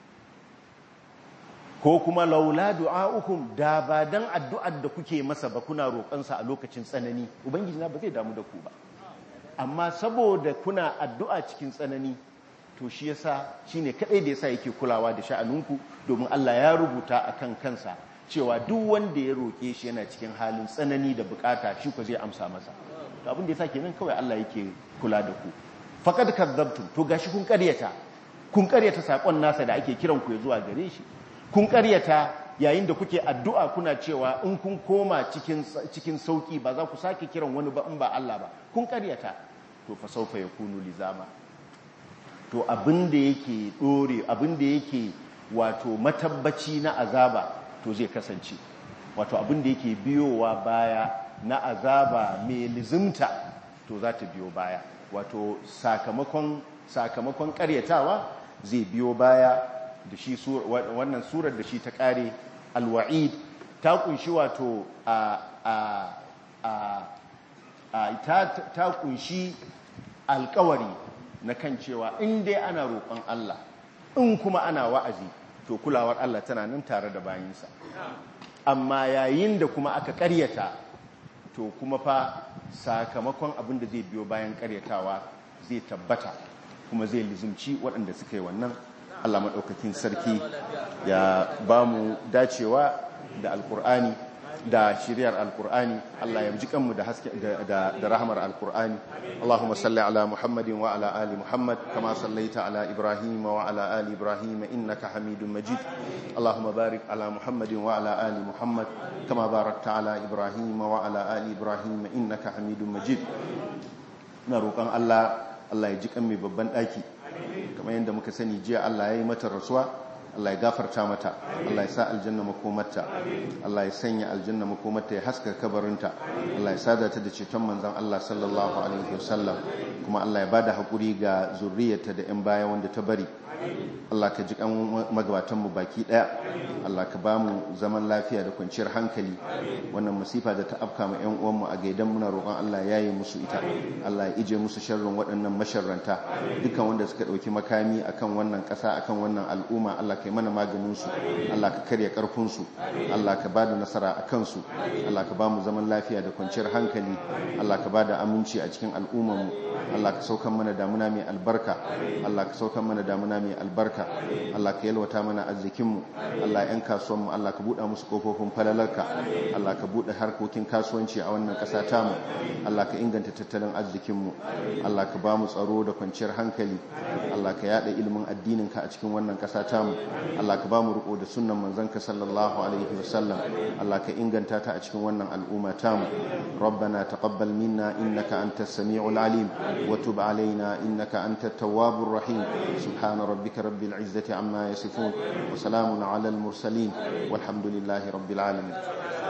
Ko kuma laula du'a'ukum, da ba dan addu'ar da kuke masa ba, kuna roƙonsa a lokacin tsanani, ubangiji na ba zai damu da ku ba. Amma saboda kuna addu'a cikin tsanani, to shi yasa shine kadai da yasa yake kulawa da sha'anunku, domin Allah ya rubuta akan kansa cewa duk wanda ya roƙe shi yana cikin halin tsanani da bukata, shi ko zai amsa masa. To abin da yasa kenan kawai Allah yake kula da ku. Faqad kadzabtum, to gashi kun ƙaryata sakon nasa da ake kiran ku zuwa gare shi. Kun ƙaryata yayin da kuke addu'a kuna cewa in kun koma cikin sauki ba za ku sake kiran wani ba in ba Allah ba. Kun ƙaryata, to fa saufa yakunu lizama. To abin da yake dore, abin da yake wato matabbaci na azaba to zai kasance, wato abin da yake biyowa baya na azaba mai lizimta to za ta biyo baya, wato sakamakon karyatawa zai biyo baya da shi. Wannan surar da shi ta kare alwa'id ta kunshi wato ta kunshi alkawari na kan cewa in dai ana roƙon Allah, in kuma ana wa'azi, to kulawar Allah tana nan tare da bayinsa. Amma yayin da kuma aka ƙaryata, to kuma fa sakamakon abin da zai biyo bayan ƙaryatawa zai tabbata, kuma zai lizumci waɗanda suka yi wannan. Allah maɗaukakin sarki ya ba mu dacewa da alƙur'ani da shiriyar alƙur'ani. Allah ya ji kanmu da haske da rahmar alƙur'ani. Allahumma salli ala Muhammadin wa ala ali Muhammad kama sallaita ala Ibrahim wa ala ali Ibrahim innaka Hamidum Majid. Allahumma barik ala Muhammadin wa ala ali Muhammad kama barakta ala Ibrahim wa ala ali Ibrahim innaka Hamidum Majid. Na roƙon Allah ya ji kan mai babban ɗaki, kamar yadda muka sani jiya Allah ya yi mata rasuwa. Allah ya gafarta mata, Allah ya sa aljanna makomarta, Allah ya sanya aljanna makomarta, ya haska kabarinta, Allah ya sada ta da ceton manzon Allah sallallahu alaihi wasallam, kuma Allah ya bada hakuri ga zurriyarta da 'yan baya wanda ta bari. Allah ka ji kan magabatanmu baki daya, Allah ka ba mu zaman lafiya da kwanciyar hankali. Wannan masifa da ta afka ma 'yan uwanmu a gaidan, muna roƙon Allah ya yi musu ita, Allah ya ije musu sharrin waɗannan masharranta, dukkan wanda suka ɗauki makami akan wannan ƙasa, akan wannan al'umma, Allah ka yi mana maganinsu, Allah ka karya ƙarfinsu, Allah ka ba da nasara a kansu, Allah ka ba mu zaman lafiya da kwanciyar hankali, Allah ka ba da aminci a cikin al'ummarmu, Allah ka saukan mana damuna mai albarka, Allah ka saukan mana damuna mai albarka, Allah ka yalwata mana arzikinmu, Allah 'yan kasuwanmu Allah ka buɗa musu ƙofofin falalarka, Allah ka buɗe harkokin kasuwanci a wannan ƙasa tamu, Allah ka inganta tattalin arzikinmu, Allah ka ba mu tsaro da kwanciyar hankali, Allah ka yada ilimin addininka a cikin wannan ƙasa tamu, Allah ka ba mu riko da sunnan manzanka sallallahu alaihi wasallam, Allah ka inganta ta a cikin wannan al'umma tamu. Rabbana taqabbal minna innaka antas samiul alim wa tub alaina innaka antat tawwabur rahim. Subhana rabbika rabbil izzati amma yasifun wa salamun alal mursalin walhamdulillahi rabbil alamin.